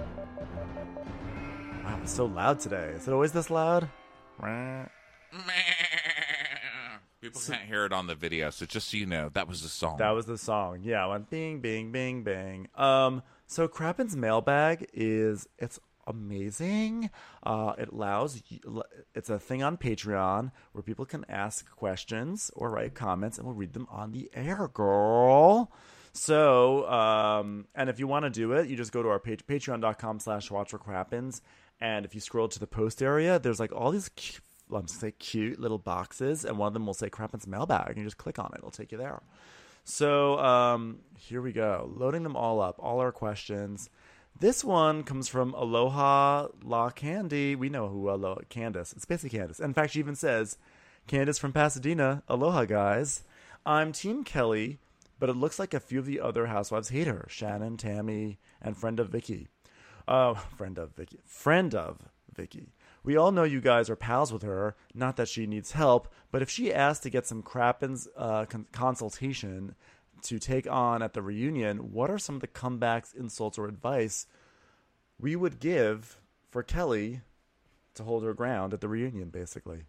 Wow, it's so loud today. Is it always this loud? People can't hear it on the video, so just so you know, that was the song. That was the song. Yeah, I went bing, bing, bing, bing. Um, so Crappens mailbag is, it's amazing. Uh, it allows, it's a thing on Patreon where people can ask questions or write comments, and we'll read them on the air, girl. So, um, and if you want to do it, you just go to our page, patreon.com slash watch for Crappens. And if you scroll to the post area, there's like all these cute, I'm just say cute little boxes, and one of them will say Crappens mailbag, and you just click on it. It'll take you there. So, um, here we go. Loading them all up, all our questions. This one comes from Aloha La Candy. We know who Aloha, Candace. It's basically Candace. In fact, she even says, Candace from Pasadena. Aloha, guys. I'm Team Kelly, but it looks like a few of the other housewives hate her. Shannon, Tammy, and friend of Vicky. Uh, friend of Vicky. Friend of Vicky. We all know you guys are pals with her. Not that she needs help, but if she asked to get some Crappens uh, con- consultation to take on at the reunion, what are some of the comebacks, insults, or advice we would give for Kelly to hold her ground at the reunion, basically?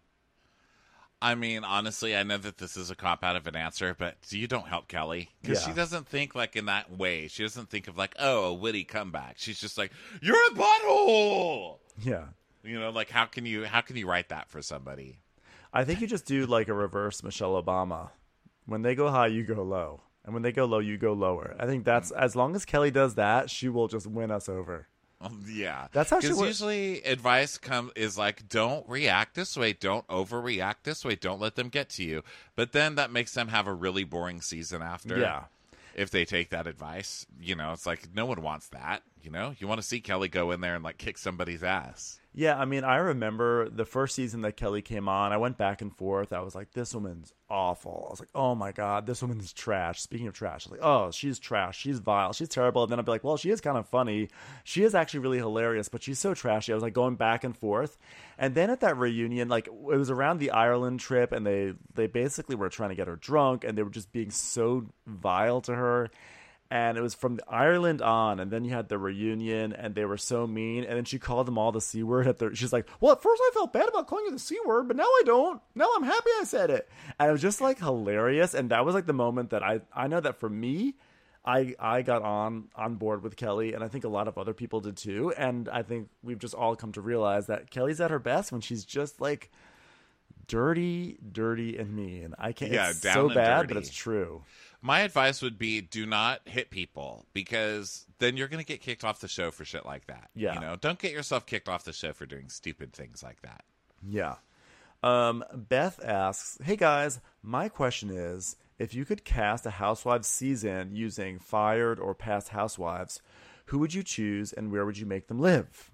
I mean, honestly, I know that this is a cop-out of an answer, but you don't help Kelly. Because Yeah. she doesn't think, like, in that way. She doesn't think of, like, oh, a witty comeback. She's just like, you're a butthole! Yeah. You know, like, how can you how can you write that for somebody? I think you just do like a reverse Michelle Obama. When they go high, you go low. And when they go low, you go lower. I think that's, as long as Kelly does that, she will just win us over. Um, yeah. That's how she Because wo- usually advice come is like, don't react this way. Don't overreact this way. Don't let them get to you. But then that makes them have a really boring season after. Yeah. If they take that advice, you know, it's like no one wants that. You know, you want to see Kelly go in there and like kick somebody's ass. Yeah, I mean, I remember the first season that Kelly came on, I went back and forth. I was like, this woman's awful. I was like, oh my God, this woman's trash. Speaking of trash, I was like, oh, she's trash. She's vile. She's terrible. And then I'd be like, well, she is kind of funny. She is actually really hilarious, but she's so trashy. I was like going back and forth. And then at that reunion, like it was around the Ireland trip, and they, they basically were trying to get her drunk, and they were just being so vile to her. And it was from Ireland on, and then you had the reunion, and they were so mean. And then she called them all the C word. At the, she's like, well, at first I felt bad about calling you the C word, but now I don't. Now I'm happy I said it. And it was just like hilarious. And that was like the moment that I, I know that for me, I I got on, on board with Kelly, and I think a lot of other people did too. And I think we've just all come to realize that Kelly's at her best when she's just like dirty, dirty, and mean. I can't, Yeah, it's down so and bad, dirty. but it's true. My advice would be do not hit people, because then you're going to get kicked off the show for shit like that. Yeah. You know, don't get yourself kicked off the show for doing stupid things like that. Yeah. Um, Beth asks, hey guys, my question is, if you could cast a Housewives season using fired or past housewives, who would you choose and where would you make them live?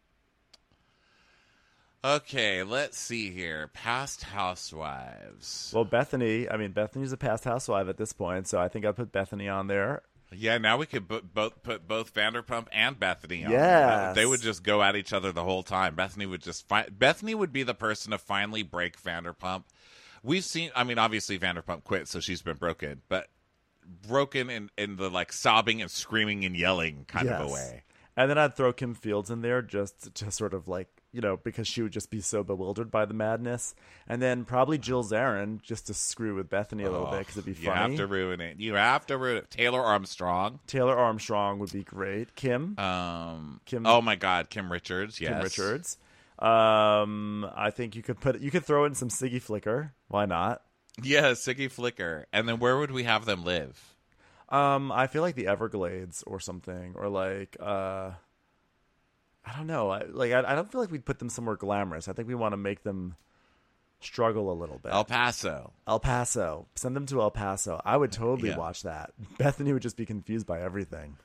Okay, let's see here. Past housewives. Well, Bethany, I mean, Bethany's a past housewife at this point, so I think I'd put Bethany on there. Yeah, now we could bo- both put both Vanderpump and Bethany on. Yes. They would just go at each other the whole time. Bethany would just fi- Bethany would be the person to finally break Vanderpump. We've seen, I mean, obviously Vanderpump quit, so she's been broken, but broken in, in the like sobbing and screaming and yelling kind of a Yes. way. And then I'd throw Kim Fields in there just to sort of like, you know, because she would just be so bewildered by the madness. And then probably Jill Zarin just to screw with Bethany a little bit because it'd be You funny. have to ruin it. You have to ruin it. Taylor Armstrong. Taylor Armstrong would be great. Kim. Um, Kim. Oh my God, Kim Richards. Yes. Kim Richards. Um, I think you could put you could throw in some Siggy Flicker. Why not? Yeah, Siggy Flicker. And then where would we have them live? Um, I feel like the Everglades or something, or like uh, I don't know. I, like I, I don't feel like we'd put them somewhere glamorous. I think we want to make them struggle a little bit. El Paso. El Paso. Send them to El Paso. I would totally Yeah. watch that. Bethany would just be confused by everything.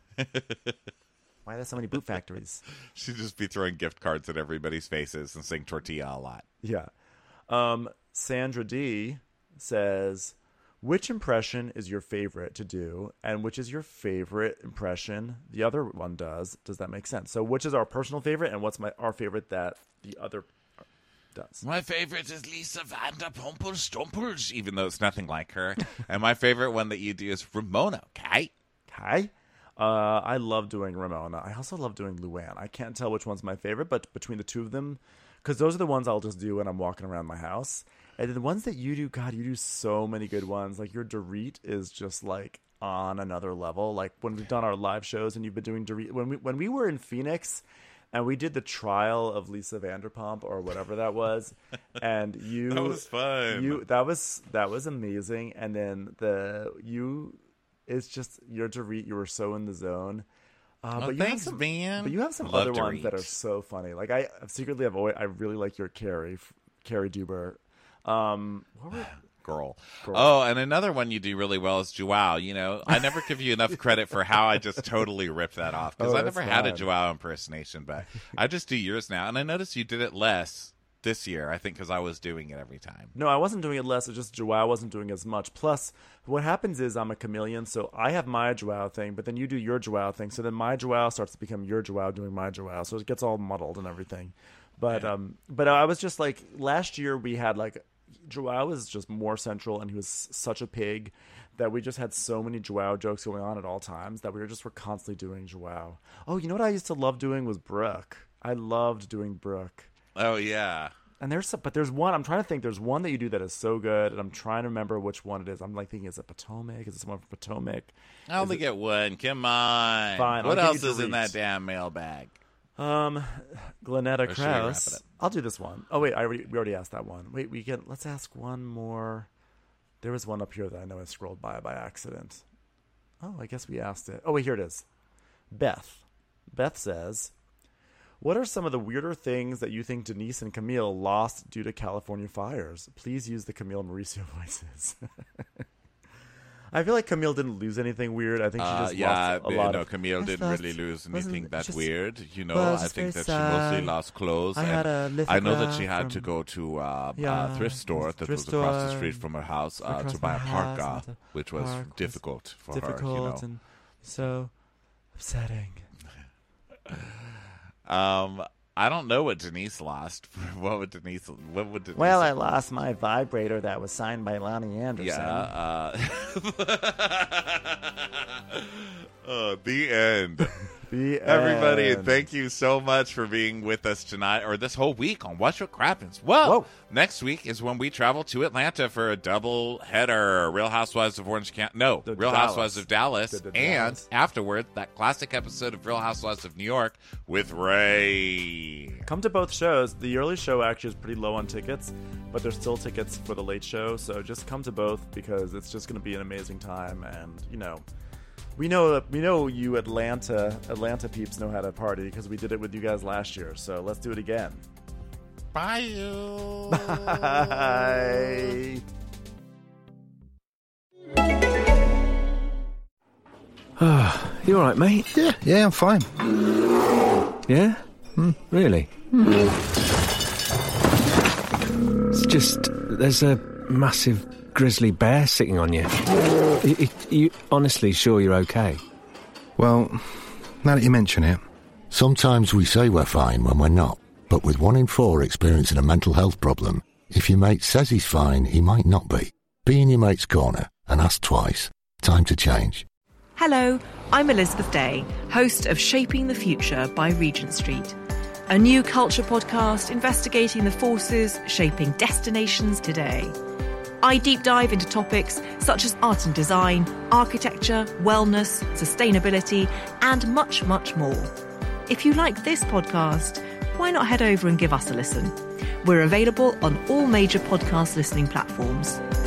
Why are there so many boot factories? She'd just be throwing gift cards at everybody's faces and saying tortilla a lot. Yeah. Um, Sandra D says, which impression is your favorite to do, and which is your favorite impression the other one does? Does that make sense? So which is our personal favorite, and what's my our favorite that the other does? My favorite is Lisa Vanderpumple Stumpels, even though it's nothing like her. And my favorite one that you do is Ramona, okay? Okay. Uh, I love doing Ramona. I also love doing Luann. I can't tell which one's my favorite, but between the two of them, because those are the ones I'll just do when I'm walking around my house. And the ones that you do, God, you do so many good ones. Like your Dorit is just like on another level. Like when we've done our live shows and you've been doing Dorit. When we when we were in Phoenix and we did the trial of Lisa Vanderpump or whatever that was, and you That was fun. You that was that was amazing. And then the you. It's just your Dorit. You were so in the zone. Uh, Oh, but you thanks, have some, man. But you have some Love other ones Dorit. that are so funny. Like I secretly have always, I really like your Carrie, Carrie Duber. Um, what were, Girl. Girl. Oh, and another one you do really well is Joao. You know, I never give you enough credit for how I just totally ripped that off because Oh, I that's never had a fine. Joao impersonation, but I just do yours now. And I noticed you did it less this year, I think, because I was doing it every time. No, I wasn't doing it less. It's just Joao wasn't doing as much. Plus, what happens is I'm a chameleon, so I have my Joao thing, but then you do your Joao thing. So then my Joao starts to become your Joao doing my Joao. So it gets all muddled and everything. But um, but I was just like, last year we had like, Joao was just more central, and he was such a pig that we just had so many Joao jokes going on at all times that we were just were constantly doing Joao. Oh, you know what I used to love doing was Brooke. I loved doing Brooke. Oh, yeah. And there's some, but there's one I'm trying to think. There's one that you do that is so good, and I'm trying to remember which one it is. I'm like thinking, is it Potomac? Is it someone from Potomac? I only Is it- get one. Come on. Fine, What I'll give else you is in Dorit. that damn mailbag? Um, Glenetta Or should we wrap it Krause. up? I'll do this one. Oh wait, I already, we already asked that one. Wait, we get. Let's ask one more. There was one up here that I know I scrolled by by accident. Oh, I guess we asked it. Oh wait, here it is. Beth. Beth says, what are some of the weirder things that you think Denise and Camille lost due to California fires? Please use the Camille Mauricio voices. I feel like Camille didn't lose anything weird. I think she Uh, just yeah, lost a you lot know, of... Camille I didn't thought- really lose wasn't anything that just- weird. You know, well, it's I just think very that she mostly sad. lost clothes. I had and a I know that she lithograph had to from- go to uh, Yeah, a thrift store that thrift was across the store street from her house uh, across to buy my a house, parka, and the which was park was difficult for difficult her. You know. and so upsetting. Um, I don't know what Denise lost. What would Denise? What would Denise? Well, I lost my vibrator that was signed by Lonnie Anderson. yeah. Uh, uh, the end. The Everybody, end. thank you so much for being with us tonight, or this whole week on Watch What Crappens. Well, Whoa. next week is when we travel to Atlanta for a double header. Real Housewives of Orange County. No, The Real Dallas. Housewives of Dallas. The- the and Dallas. afterward, that classic episode of Real Housewives of New York with Ray. Come to both shows. The early show actually is pretty low on tickets, but there's still tickets for the late show. So just come to both because it's just going to be an amazing time. And you know, we know we know you Atlanta Atlanta peeps know how to party because we did it with you guys last year. So let's do it again. Bye, you. Bye. You all right, mate? Yeah, yeah, I'm fine. Yeah? Really? It's just, there's a massive grizzly bear sitting on you. You, you, you honestly sure you're okay? Well, now that you mention it, Sometimes we say we're fine when we're not, but with one in four experiencing a mental health problem, if your mate says he's fine, he might not be. Be in your mate's corner and ask twice. Time to change. Hello, I'm Elizabeth Day, host of Shaping the Future by Regent Street, a new culture podcast investigating the forces shaping destinations today. I deep dive into topics such as art and design, architecture, wellness, sustainability, and much, much more. If you like this podcast, why not head over and give us a listen? We're available on all major podcast listening platforms.